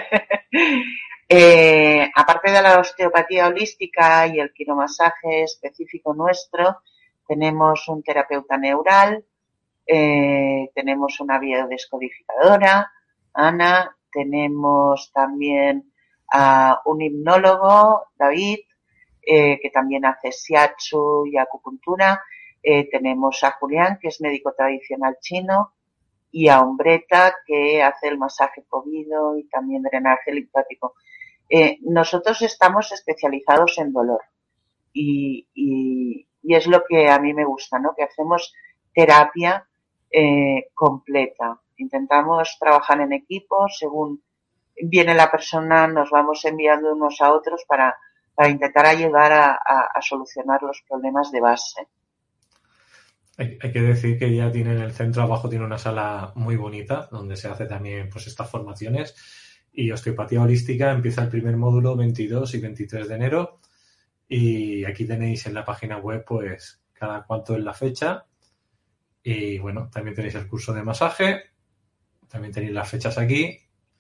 Aparte de la osteopatía holística y el quiromasaje específico nuestro, tenemos un terapeuta neural, tenemos una biodescodificadora, Ana, tenemos también a un hipnólogo, David, que también hace shiatsu y acupuntura, tenemos a Julián, que es médico tradicional chino, y a Umbreta, que hace el masaje covido y también drenaje linfático. Nosotros estamos especializados en dolor y es lo que a mí me gusta, ¿no? Que hacemos terapia completa. Intentamos trabajar en equipo, según viene la persona, nos vamos enviando unos a otros para intentar ayudar a solucionar los problemas de base. Hay que decir que ya tiene en el centro abajo, tiene una sala muy bonita donde se hace también pues estas formaciones, y osteopatía holística empieza el primer módulo 22 y 23 de enero, y aquí tenéis en la página web pues cada cuánto es la fecha, y bueno, también tenéis el curso de masaje, también tenéis las fechas aquí.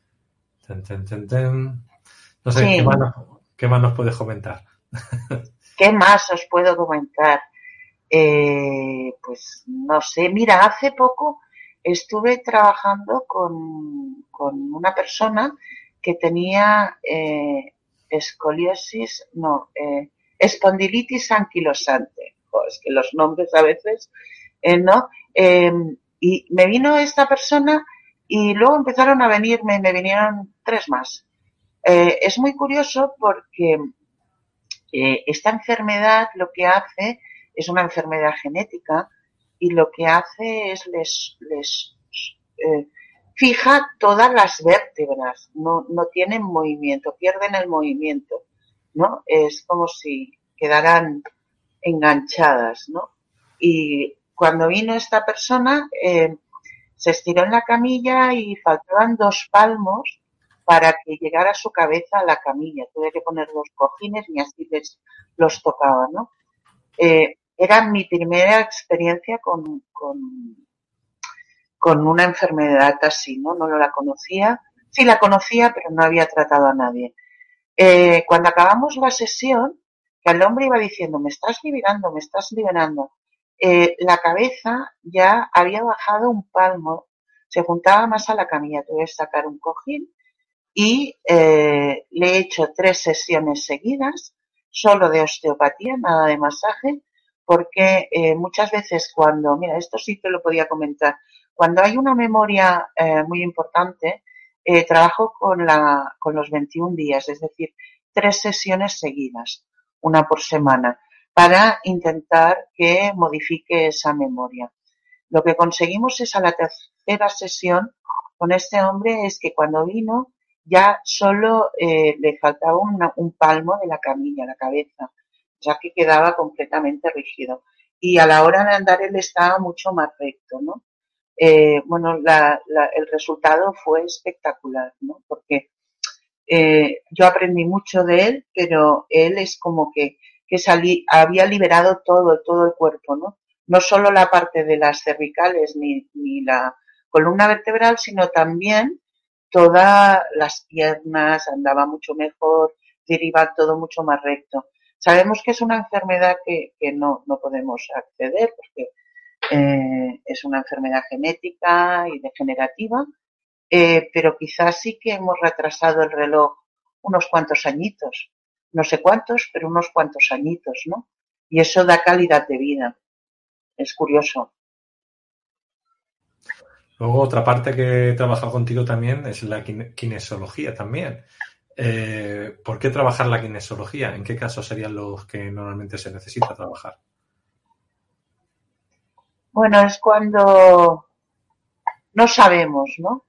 No sé, sí. ¿Qué más nos puedes comentar? ¿Qué más os puedo comentar? Pues no sé, mira, hace poco estuve trabajando con una persona que tenía espondilitis anquilosante. Es que los nombres a veces, ¿no? Y me vino esta persona y luego empezaron a venirme, me vinieron 3 más. Es muy curioso porque esta enfermedad lo que hace es una enfermedad genética y lo que hace es les fija todas las vértebras, no tienen movimiento, pierden el movimiento, ¿no? Es como si quedaran enganchadas, ¿no? Y cuando vino esta persona, se estiró en la camilla y faltaban 2 palmos para que llegara su cabeza a la camilla. Tuve que poner 2 cojines y así los tocaba, ¿no? Era mi primera experiencia con una enfermedad así, ¿no? No la conocía. Sí la conocía, pero no había tratado a nadie. Cuando acabamos la sesión, que el hombre iba diciendo, me estás liberando, me estás liberando. La cabeza ya había bajado un palmo, se juntaba más a la camilla. Tuve que sacar un cojín y le he hecho 3 sesiones seguidas, solo de osteopatía, nada de masaje, porque muchas veces cuando, mira, esto sí que lo podía comentar, cuando hay una memoria muy importante, trabajo con los 21 días, es decir, 3 sesiones seguidas, una por semana, para intentar que modifique esa memoria. Lo que conseguimos es a la tercera sesión con este hombre es que cuando vino ya solo le faltaba un palmo de la camilla, la cabeza, ya que quedaba completamente rígido. Y a la hora de andar él estaba mucho más recto, ¿no? Bueno, el resultado fue espectacular, ¿no? Porque yo aprendí mucho de él, pero él es como que había liberado todo el cuerpo, ¿no? No solo la parte de las cervicales ni la columna vertebral, sino también todas las piernas, andaba mucho mejor, iba todo mucho más recto. Sabemos que es una enfermedad que no podemos acceder porque es una enfermedad genética y degenerativa, pero quizás sí que hemos retrasado el reloj unos cuantos añitos, no sé cuántos, pero unos cuantos añitos, ¿no? Y eso da calidad de vida. Es curioso. Luego, otra parte que he trabajado contigo también es la kinesiología también. ¿Por qué trabajar la kinesiología? ¿En qué casos serían los que normalmente se necesita trabajar? Bueno, es cuando no sabemos, ¿no?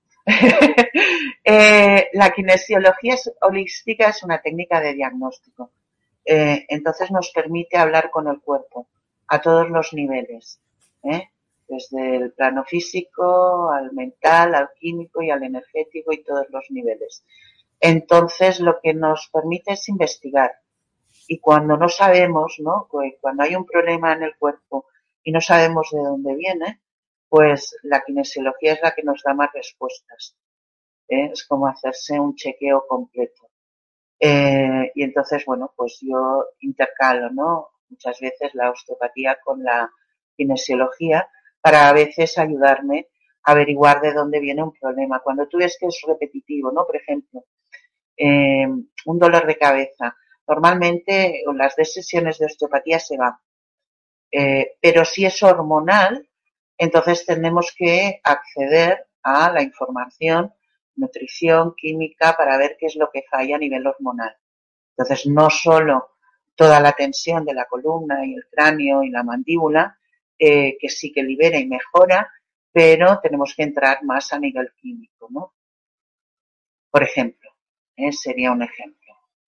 La kinesiología holística es una técnica de diagnóstico. Entonces nos permite hablar con el cuerpo a todos los niveles, desde el plano físico al mental, al químico y al energético y todos los niveles. Entonces lo que nos permite es investigar y cuando no sabemos, ¿no? Cuando hay un problema en el cuerpo y no sabemos de dónde viene, pues la kinesiología es la que nos da más respuestas. Es como hacerse un chequeo completo. Y entonces, bueno, pues yo intercalo, ¿no? Muchas veces la osteopatía con la kinesiología para a veces ayudarme a averiguar de dónde viene un problema. Cuando tú ves que es repetitivo, ¿no? Por ejemplo, un dolor de cabeza. Normalmente las sesiones de osteopatía se van. Pero si es hormonal, entonces tenemos que acceder a la información, nutrición, química, para ver qué es lo que falla a nivel hormonal. Entonces, no solo toda la tensión de la columna y el cráneo y la mandíbula, que sí que libera y mejora, pero tenemos que entrar más a nivel químico, ¿no? Por ejemplo, sería un ejemplo.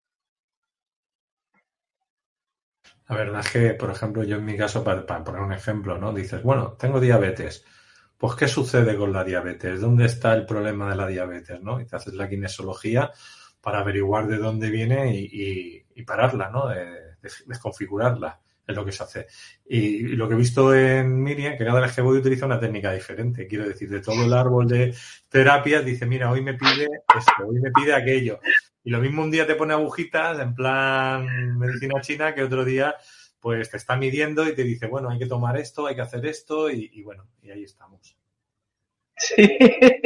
La verdad es que, por ejemplo, yo en mi caso, para poner un ejemplo, ¿no? Dices, bueno, tengo diabetes. Pues, ¿qué sucede con la diabetes? ¿Dónde está el problema de la diabetes, no? Y te haces la kinesiología para averiguar de dónde viene y pararla, ¿no? Desconfigurarla, es lo que se hace. Y lo que he visto en Miriam, que cada vez que voy utiliza una técnica diferente. Quiero decir, de todo el árbol de terapias, dice, mira, hoy me pide esto, hoy me pide aquello. Y lo mismo un día te pone agujitas en plan medicina china que otro día pues te está midiendo y te dice, bueno, hay que tomar esto, hay que hacer esto y bueno, y ahí estamos. Sí.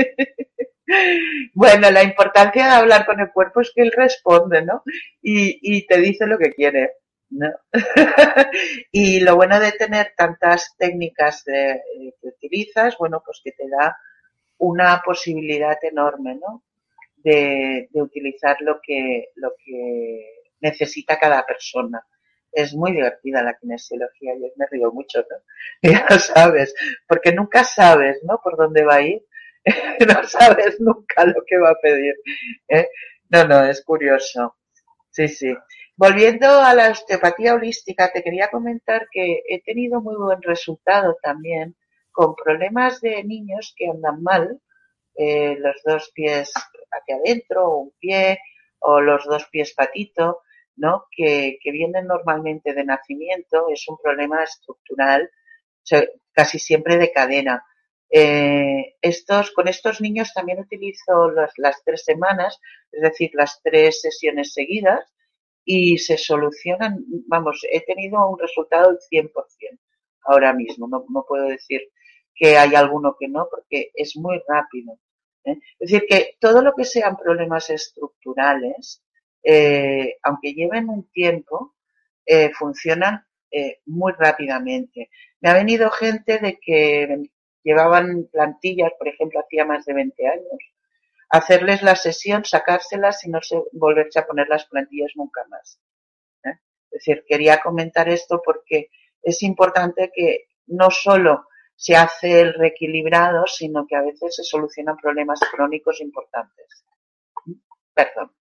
Bueno, la importancia de hablar con el cuerpo es que él responde, ¿no? Y te dice lo que quiere, ¿no? Y lo bueno de tener tantas técnicas que utilizas, bueno, pues que te da una posibilidad enorme, ¿no? de utilizar lo que necesita cada persona. Es muy divertida la kinesiología, yo me río mucho, ¿no? Ya lo sabes, porque nunca sabes, ¿no? Por dónde va a ir, no sabes nunca lo que va a pedir, ¿eh? No, es curioso. Sí, sí. Volviendo a la osteopatía holística, te quería comentar que he tenido muy buen resultado también con problemas de niños que andan mal, los dos pies hacia adentro, o un pie, o los dos pies patito, ¿no? Que vienen normalmente de nacimiento, es un problema estructural, casi siempre de cadena. Con estos niños también utilizo las 3 semanas, es decir, las 3 sesiones seguidas, y se solucionan, vamos, he tenido un resultado del 100% ahora mismo, no puedo decir que hay alguno que no, porque es muy rápido. Es decir, que todo lo que sean problemas estructurales, aunque lleven un tiempo, funcionan muy rápidamente. Me ha venido gente de que llevaban plantillas, por ejemplo, hacía más de 20 años, hacerles la sesión, sacárselas y no volverse a poner las plantillas nunca más. Es decir, quería comentar esto porque es importante que no solo se hace el reequilibrado, sino que a veces se solucionan problemas crónicos importantes. Perdón.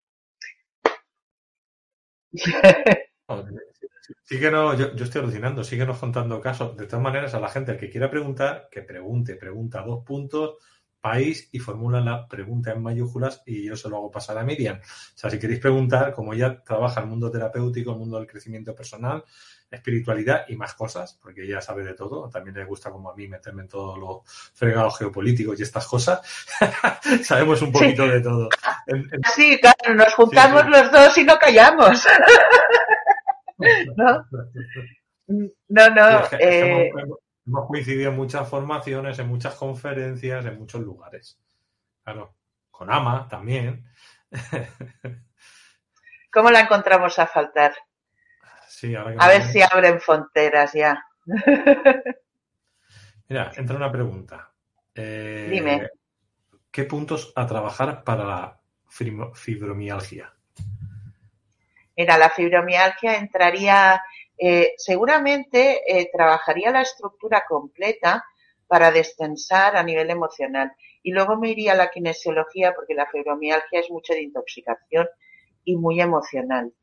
Sí que no, yo estoy alucinando, síguenos contando casos. De todas maneras, a la gente, el que quiera preguntar, que pregunta 2 puntos, país y formula la pregunta en mayúsculas y yo se lo hago pasar a Miriam. O sea, si queréis preguntar, como ella trabaja el mundo terapéutico, el mundo del crecimiento personal, espiritualidad y más cosas, porque ella sabe de todo, también le gusta como a mí meterme en todos los fregados geopolíticos y estas cosas. Sabemos un poquito de todo. Sí, claro, nos juntamos los dos y no callamos. ¿No? No. Sí, es que hemos coincidido en muchas formaciones, en muchas conferencias, en muchos lugares. Claro, con Ama también. ¿Cómo la encontramos a faltar? Sí, ahora que a ver si abren fronteras ya. Mira, entra una pregunta. Dime. ¿Qué puntos a trabajar para la fibromialgia? Mira, la fibromialgia entraría, seguramente trabajaría la estructura completa para destensar a nivel emocional. Y luego me iría a la kinesiología porque la fibromialgia es mucho de intoxicación y muy emocional.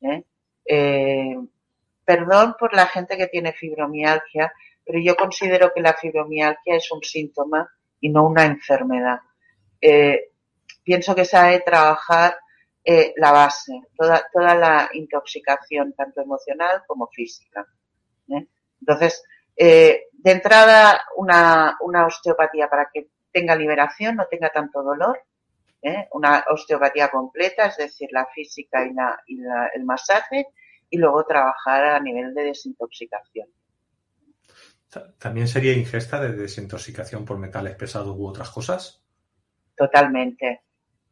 Perdón por la gente que tiene fibromialgia, pero yo considero que la fibromialgia es un síntoma y no una enfermedad. Pienso que se ha de trabajar la base, toda la intoxicación, tanto emocional como física. Entonces, de entrada, una osteopatía para que tenga liberación, no tenga tanto dolor, una osteopatía completa, es decir, la física y el masaje, y luego trabajar a nivel de desintoxicación. ¿También sería ingesta de desintoxicación por metales pesados u otras cosas? Totalmente.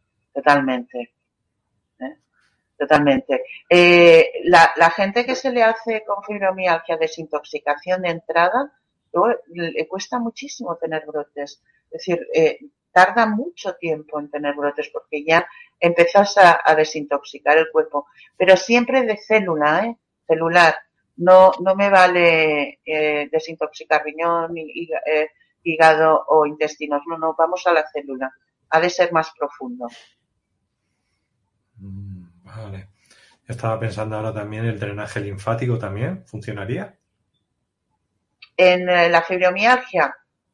Totalmente. La gente que se le hace con fibromialgia desintoxicación de entrada, luego le cuesta muchísimo tener brotes. Es decir, tarda mucho tiempo en tener brotes porque ya empezás a desintoxicar el cuerpo. Pero siempre de célula, celular. No me vale desintoxicar riñón, hígado o intestinos. No, vamos a la célula. Ha de ser más profundo. Vale. Estaba pensando ahora también el drenaje linfático también. ¿Funcionaría? En la fibromialgia,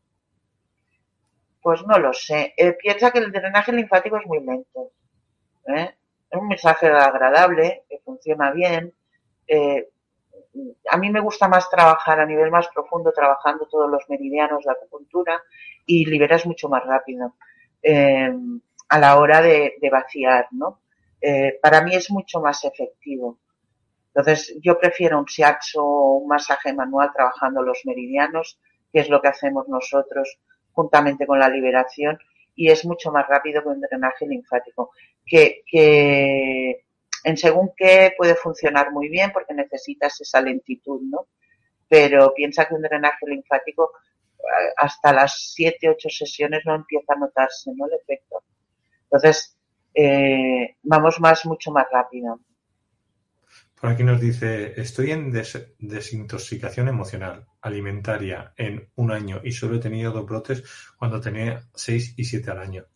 pues no lo sé. Piensa que el drenaje linfático es muy lento. Es un mensaje agradable, que funciona bien. A mí me gusta más trabajar a nivel más profundo, trabajando todos los meridianos de acupuntura y liberas mucho más rápido a la hora de vaciar, ¿no? Para mí es mucho más efectivo. Entonces, yo prefiero un shiatsu o un masaje manual trabajando los meridianos, que es lo que hacemos nosotros juntamente con la liberación, y es mucho más rápido que un drenaje linfático, que en según qué puede funcionar muy bien porque necesitas esa lentitud, ¿no? Pero piensa que un drenaje linfático hasta las 7, 8 sesiones no empieza a notarse, ¿no? El efecto. Entonces, vamos mucho más rápido. Por aquí nos dice, estoy en desintoxicación emocional, alimentaria, en 1 año y solo he tenido 2 brotes cuando tenía 6 y 7 al año.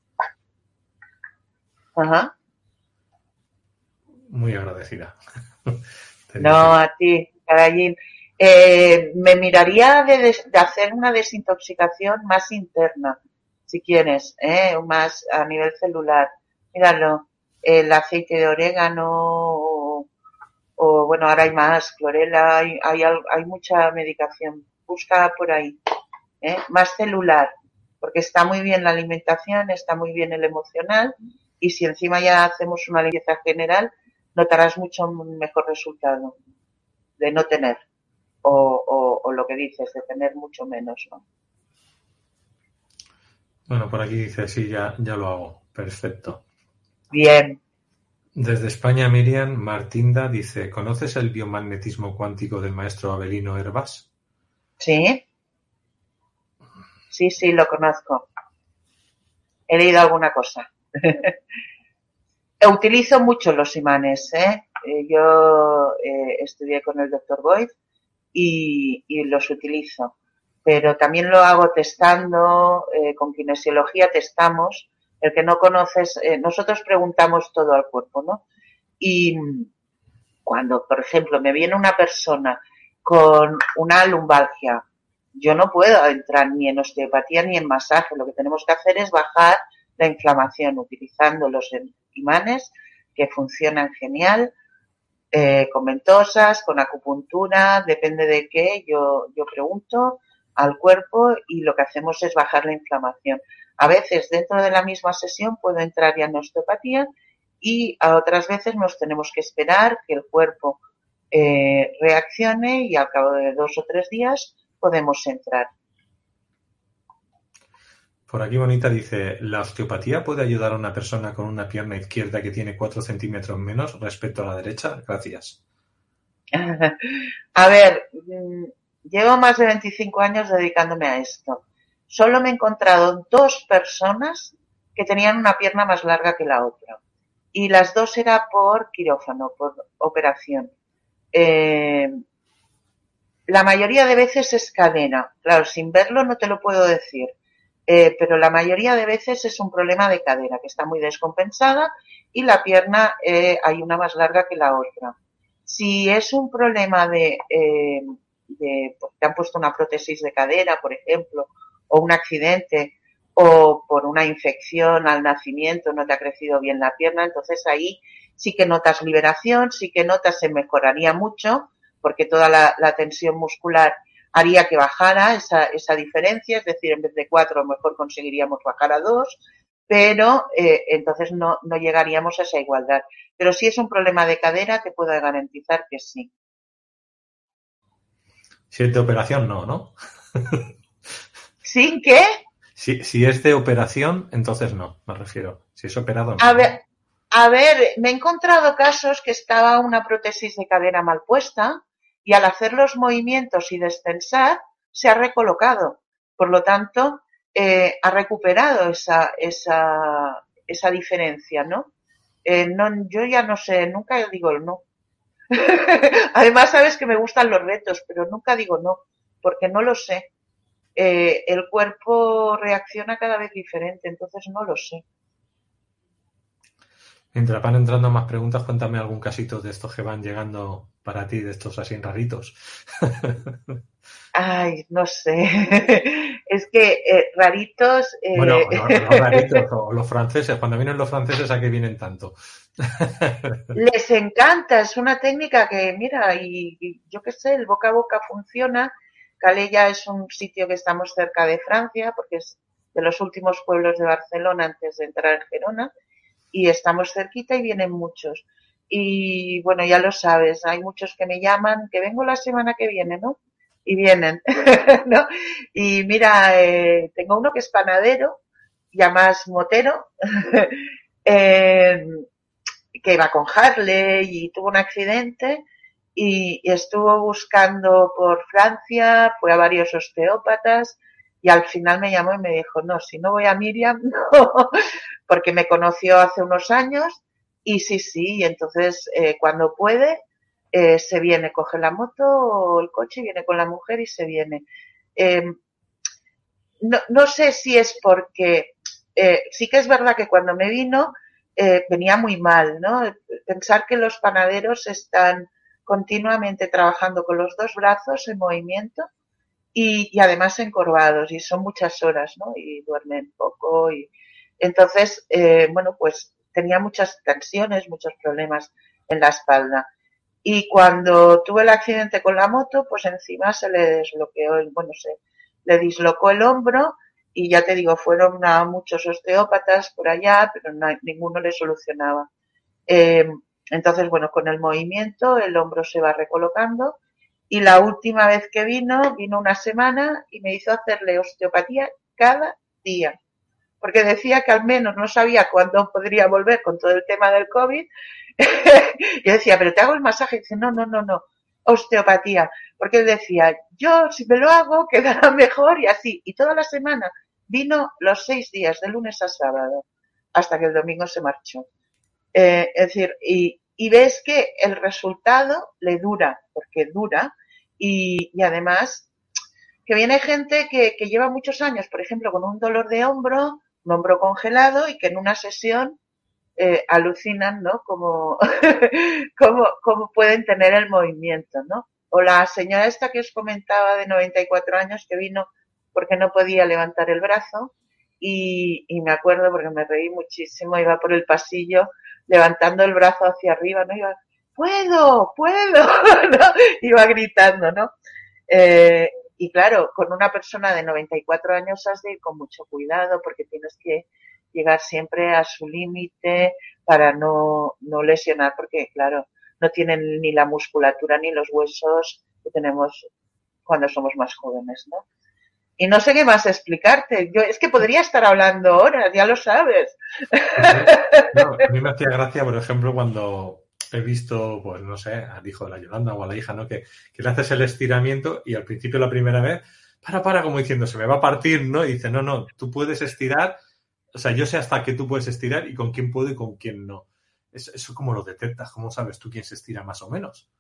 Ajá. Muy agradecida. No, a ti, Carallín. Me miraría de hacer una desintoxicación más interna, si quieres, más a nivel celular. Míralo, el aceite de orégano o bueno, ahora hay más, clorela, hay mucha medicación. Busca por ahí, más celular, porque está muy bien la alimentación, está muy bien el emocional y si encima ya hacemos una limpieza general, notarás mucho mejor resultado de no tener o lo que dices, de tener mucho menos, ¿no? Bueno, por aquí dice, sí, ya lo hago. Perfecto. Bien. Desde España, Miriam Martinda dice, ¿conoces el biomagnetismo cuántico del maestro Avelino Hervás? ¿Sí? Sí, lo conozco. He leído alguna cosa. Utilizo mucho los imanes, yo estudié con el Dr. Boyd y los utilizo. Pero también lo hago testando, con kinesiología testamos. El que no conoces, nosotros preguntamos todo al cuerpo, ¿no? Y cuando, por ejemplo, me viene una persona con una lumbalgia, yo no puedo entrar ni en osteopatía ni en masaje. Lo que tenemos que hacer es bajar la inflamación utilizando los imanes que funcionan genial, con ventosas, con acupuntura, depende de qué, yo pregunto al cuerpo y lo que hacemos es bajar la inflamación. A veces dentro de la misma sesión puedo entrar ya en osteopatía y a otras veces nos tenemos que esperar que el cuerpo reaccione y al cabo de 2 o 3 días podemos entrar. Por aquí Bonita dice, ¿la osteopatía puede ayudar a una persona con una pierna izquierda que tiene 4 centímetros menos respecto a la derecha? Gracias. A ver, llevo más de 25 años dedicándome a esto. Solo me he encontrado 2 personas que tenían una pierna más larga que la otra. Y las 2 era por quirófano, por operación. La mayoría de veces es cadena. Claro, sin verlo no te lo puedo decir. Pero la mayoría de veces es un problema de cadera, que está muy descompensada y la pierna hay una más larga que la otra. Si es un problema porque te han puesto una prótesis de cadera, por ejemplo, o un accidente, o por una infección al nacimiento no te ha crecido bien la pierna, entonces ahí sí que notas liberación, sí que notas, se mejoraría mucho, porque toda la tensión muscular haría que bajara esa diferencia, es decir, en vez de 4 a lo mejor conseguiríamos bajar a 2, pero entonces no llegaríamos a esa igualdad. Pero si es un problema de cadera, te puedo garantizar que sí. Si es de operación, no. ¿Sin qué? Si es de operación, entonces no, me refiero. Si es operado, no. A ver, me he encontrado casos que estaba una prótesis de cadera mal puesta y al hacer los movimientos y destensar se ha recolocado. Por lo tanto, ha recuperado esa diferencia, ¿no? Yo ya no sé, nunca digo el no. Además, sabes que me gustan los retos, pero nunca digo no, porque no lo sé. El cuerpo reacciona cada vez diferente, entonces no lo sé. Mientras van entrando más preguntas, cuéntame algún casito de estos que van llegando para ti, de estos así raritos. Ay, no sé. Es que raritos. Bueno, los raritos o los franceses. Cuando vienen los franceses, ¿a qué vienen tanto? Les encanta, es una técnica que, mira, y yo qué sé, el boca a boca funciona. Calella es un sitio que estamos cerca de Francia, porque es de los últimos pueblos de Barcelona antes de entrar en Gerona, y estamos cerquita y vienen muchos. Y bueno, ya lo sabes, hay muchos que me llaman, que vengo la semana que viene, ¿no? Y vienen, ¿no? Y mira, tengo uno que es panadero, ya más motero, eh, que iba con Harley y tuvo un accidente y estuvo buscando por Francia, fue a varios osteópatas Y al final me llamó y me dijo, no, si no voy a Miriam, no, porque me conoció hace unos años y sí, y entonces cuando puede se viene, coge la moto o el coche, viene con la mujer y se viene. Eh, no sé si es porque sí que es verdad que cuando me vino venía muy mal, ¿no? Pensar que los panaderos están continuamente trabajando con los dos brazos en movimiento y además encorvados y son muchas horas, ¿no? Y duermen poco y entonces, bueno, pues tenía muchas tensiones, muchos problemas en la espalda. Y cuando tuve el accidente con la moto, pues encima se le desbloqueó, bueno, se le dislocó el hombro y ya te digo, fueron a muchos osteópatas por allá, pero no, ninguno le solucionaba. Eh, entonces, bueno, con el movimiento el hombro se va recolocando y la última vez que vino una semana y me hizo hacerle osteopatía cada día, porque decía que al menos no sabía cuándo podría volver con todo el tema del COVID. Yo decía, pero te hago el masaje. Y dice, no, osteopatía. Porque él decía, yo si me lo hago quedará mejor y así. Y toda la semana vino los 6 días, de lunes a sábado, hasta que el domingo se marchó. Es decir, y ves que el resultado le dura, porque dura, y además que viene gente que lleva muchos años, por ejemplo, con un dolor de hombro, un hombro congelado, y que en una sesión alucinan, ¿no? Como pueden tener el movimiento, ¿no? O la señora esta que os comentaba de 94 años que vino porque no podía levantar el brazo y me acuerdo porque me reí muchísimo, iba por el pasillo levantando el brazo hacia arriba, ¿no? Iba, puedo, ¿no? Iba gritando, ¿no? Y claro, con una persona de 94 años has de ir con mucho cuidado porque tienes que llegar siempre a su límite para no lesionar, porque claro, no tienen ni la musculatura ni los huesos que tenemos cuando somos más jóvenes, ¿no? Y no sé qué más explicarte. Yo es que podría estar hablando horas, ya lo sabes. No, a mí me hacía gracia, por ejemplo, cuando he visto, pues no sé, al hijo de la Yolanda o a la hija, ¿no? Que le haces el estiramiento y al principio la primera vez, como diciendo, se me va a partir, ¿no? Y dice, no, tú puedes estirar, o sea, yo sé hasta qué tú puedes estirar y con quién puedo y con quién no. Eso cómo lo detectas, cómo sabes tú quién se estira más o menos.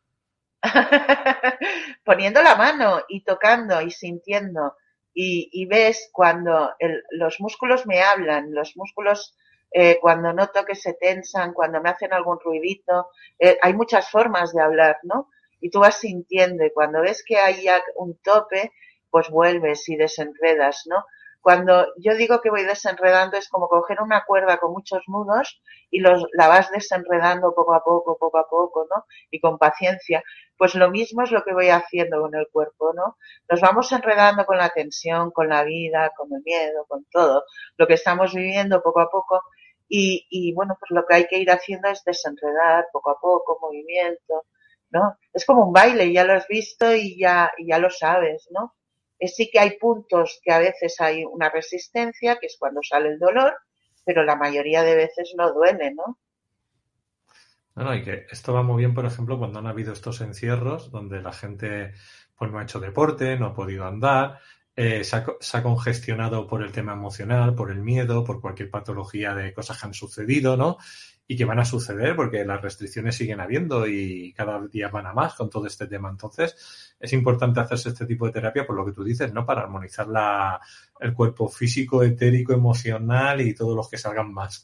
Poniendo la mano y tocando y sintiendo y ves cuando los músculos me hablan, los músculos cuando noto que se tensan, cuando me hacen algún ruidito, hay muchas formas de hablar, ¿no? Y tú vas sintiendo y cuando ves que hay ya un tope, pues vuelves y desenredas, ¿no? Cuando yo digo que voy desenredando es como coger una cuerda con muchos nudos y la vas desenredando poco a poco, ¿no? Y con paciencia. Pues lo mismo es lo que voy haciendo con el cuerpo, ¿no? Nos vamos enredando con la tensión, con la vida, con el miedo, con todo lo que estamos viviendo poco a poco y bueno, pues lo que hay que ir haciendo es desenredar poco a poco, movimiento, ¿no? Es como un baile, ya lo has visto y ya lo sabes, ¿no? Sí que hay puntos que a veces hay una resistencia, que es cuando sale el dolor, pero la mayoría de veces no duele, ¿no? No, y que esto va muy bien, por ejemplo, cuando han habido estos encierros donde la gente pues no ha hecho deporte, no ha podido andar, se ha congestionado por el tema emocional, por el miedo, por cualquier patología de cosas que han sucedido, ¿no? Y que van a suceder porque las restricciones siguen habiendo y cada día van a más con todo este tema. Entonces, es importante hacerse este tipo de terapia por lo que tú dices, ¿no? Para armonizar el cuerpo físico, etérico, emocional y todos los que salgan más.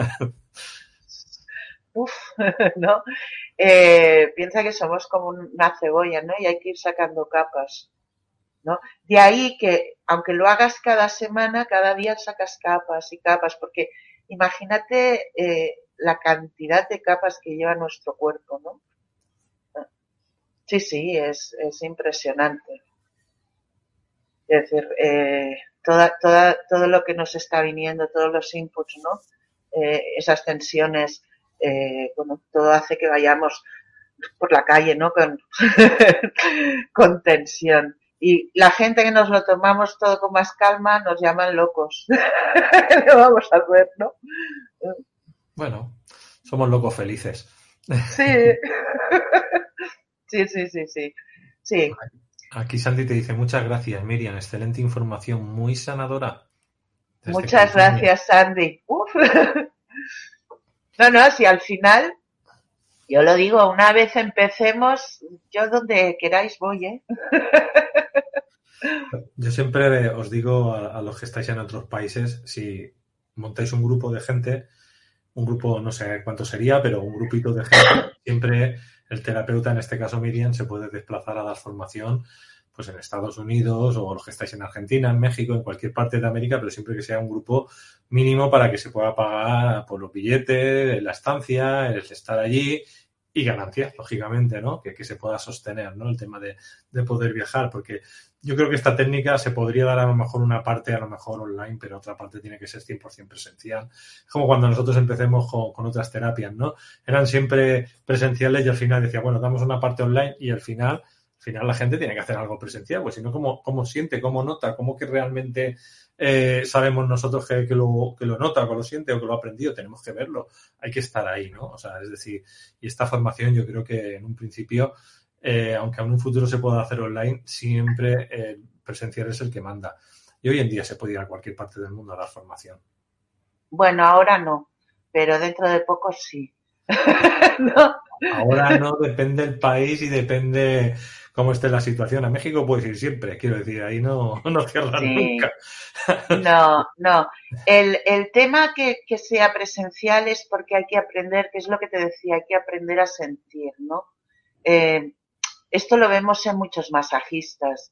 Uf, ¿no? Piensa que somos como una cebolla, ¿no? Y hay que ir sacando capas, ¿no? De ahí que, aunque lo hagas cada semana, cada día sacas capas y capas, porque imagínate la cantidad de capas que lleva nuestro cuerpo, ¿no? Sí, es impresionante. Es decir, todo lo que nos está viniendo, todos los inputs, ¿no? Esas tensiones, bueno, todo hace que vayamos por la calle, ¿no? Con tensión. Y la gente que nos lo tomamos todo con más calma nos llaman locos. Lo vamos a hacer, ¿no? Bueno, somos locos felices. Sí. Sí. Sí. Aquí Sandy te dice, muchas gracias, Miriam, excelente información, muy sanadora. Desde Muchas California. gracias, Sandy. Uf. No, no, si al final, yo lo digo, una vez empecemos, yo donde queráis voy, ¿eh? Yo siempre os digo a los que estáis en otros países, si montáis un grupo de gente, un grupo no sé cuánto sería, pero un grupito de gente, siempre el terapeuta, en este caso Miriam, se puede desplazar a dar formación pues en Estados Unidos o los que estáis en Argentina, en México, en cualquier parte de América, pero siempre que sea un grupo mínimo para que se pueda pagar por los billetes, la estancia, el estar allí y ganancias, lógicamente, ¿no? Que se pueda sostener, ¿no? El tema de poder viajar, porque yo creo que esta técnica se podría dar a lo mejor una parte, a lo mejor online, pero otra parte tiene que ser 100% presencial. Es como cuando nosotros empecemos con otras terapias, ¿no? Eran siempre presenciales y al final decía, bueno, damos una parte online y al final la gente tiene que hacer algo presencial, pues si no, ¿cómo siente, cómo nota, cómo que realmente sabemos nosotros que lo nota, que lo siente o que lo ha aprendido? Tenemos que verlo, hay que estar ahí, ¿no? O sea, es decir, y esta formación yo creo que en un principio, aunque en un futuro se pueda hacer online, siempre presencial es el que manda. Y hoy en día se puede ir a cualquier parte del mundo a dar formación. Bueno, ahora no, pero dentro de poco sí. ¿No? Ahora no, depende del país y depende cómo esté la situación. A México puedes ir siempre, quiero decir, ahí no cierran Sí, nunca. no, no. El tema que sea presencial es porque hay que aprender, que es lo que te decía, hay que aprender a sentir, ¿no? Eh, Esto lo vemos en muchos masajistas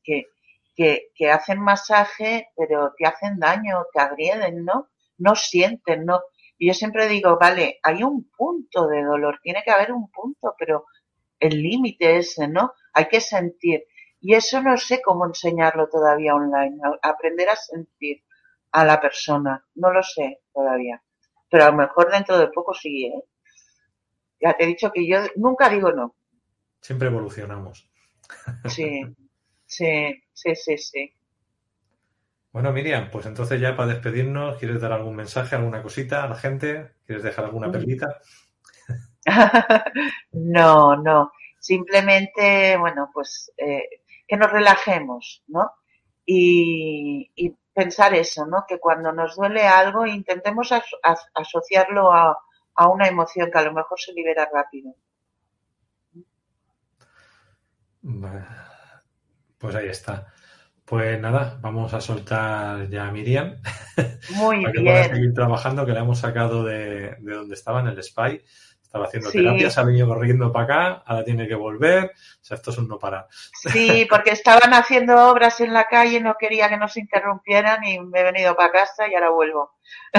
que hacen masaje, pero te hacen daño, te agreden, ¿no? No sienten, ¿no? Y yo siempre digo, vale, hay un punto de dolor, tiene que haber un punto, pero el límite ese, ¿no? Hay que sentir. Y eso no sé cómo enseñarlo todavía online, aprender a sentir a la persona, no lo sé todavía. Pero a lo mejor dentro de poco sí, ¿eh? Ya te he dicho que yo nunca digo no. Siempre evolucionamos. Sí, sí, sí, sí, sí. Bueno, Miriam, pues entonces ya para despedirnos, ¿quieres dar algún mensaje, alguna cosita a la gente? ¿Quieres dejar alguna perlita? No, no. Simplemente, bueno, pues que nos relajemos, ¿no? Y pensar eso, ¿no? Que cuando nos duele algo intentemos asociarlo a una emoción que a lo mejor se libera rápido. Pues ahí está. Pues nada, vamos a soltar ya a Miriam Muy para que pueda bien. seguir trabajando, que la hemos sacado de donde estaba, en el SPY. Estaba haciendo terapia, Sí, se ha venido corriendo para acá, ahora tiene que volver. O sea, esto es un no parar. sí, porque estaban haciendo obras en la calle, no quería que nos interrumpieran y me he venido para casa y ahora vuelvo.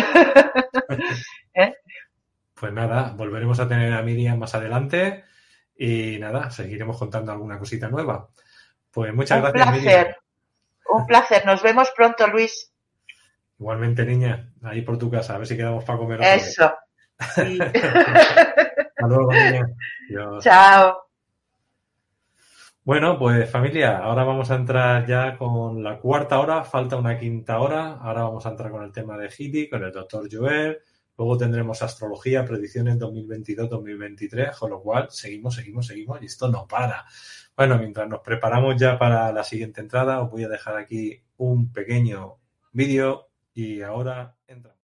¿Eh? Pues nada, volveremos a tener a Miriam más adelante y nada, seguiremos contando alguna cosita nueva. Pues muchas Un gracias, Miriam. placer, un placer. Nos vemos pronto, Luis. Igualmente, niña, ahí por tu casa, a ver si quedamos para comer otra vez. Eso, sí. Hasta luego, niña. Adiós. Chao. Bueno, pues familia, ahora vamos a entrar ya con la cuarta hora, falta una quinta hora, ahora vamos a entrar con el tema de Hiti, con el doctor Joel, luego tendremos astrología, predicciones 2022-2023, con lo cual seguimos y esto no para. Bueno, mientras nos preparamos ya para la siguiente entrada, os voy a dejar aquí un pequeño vídeo y ahora entramos.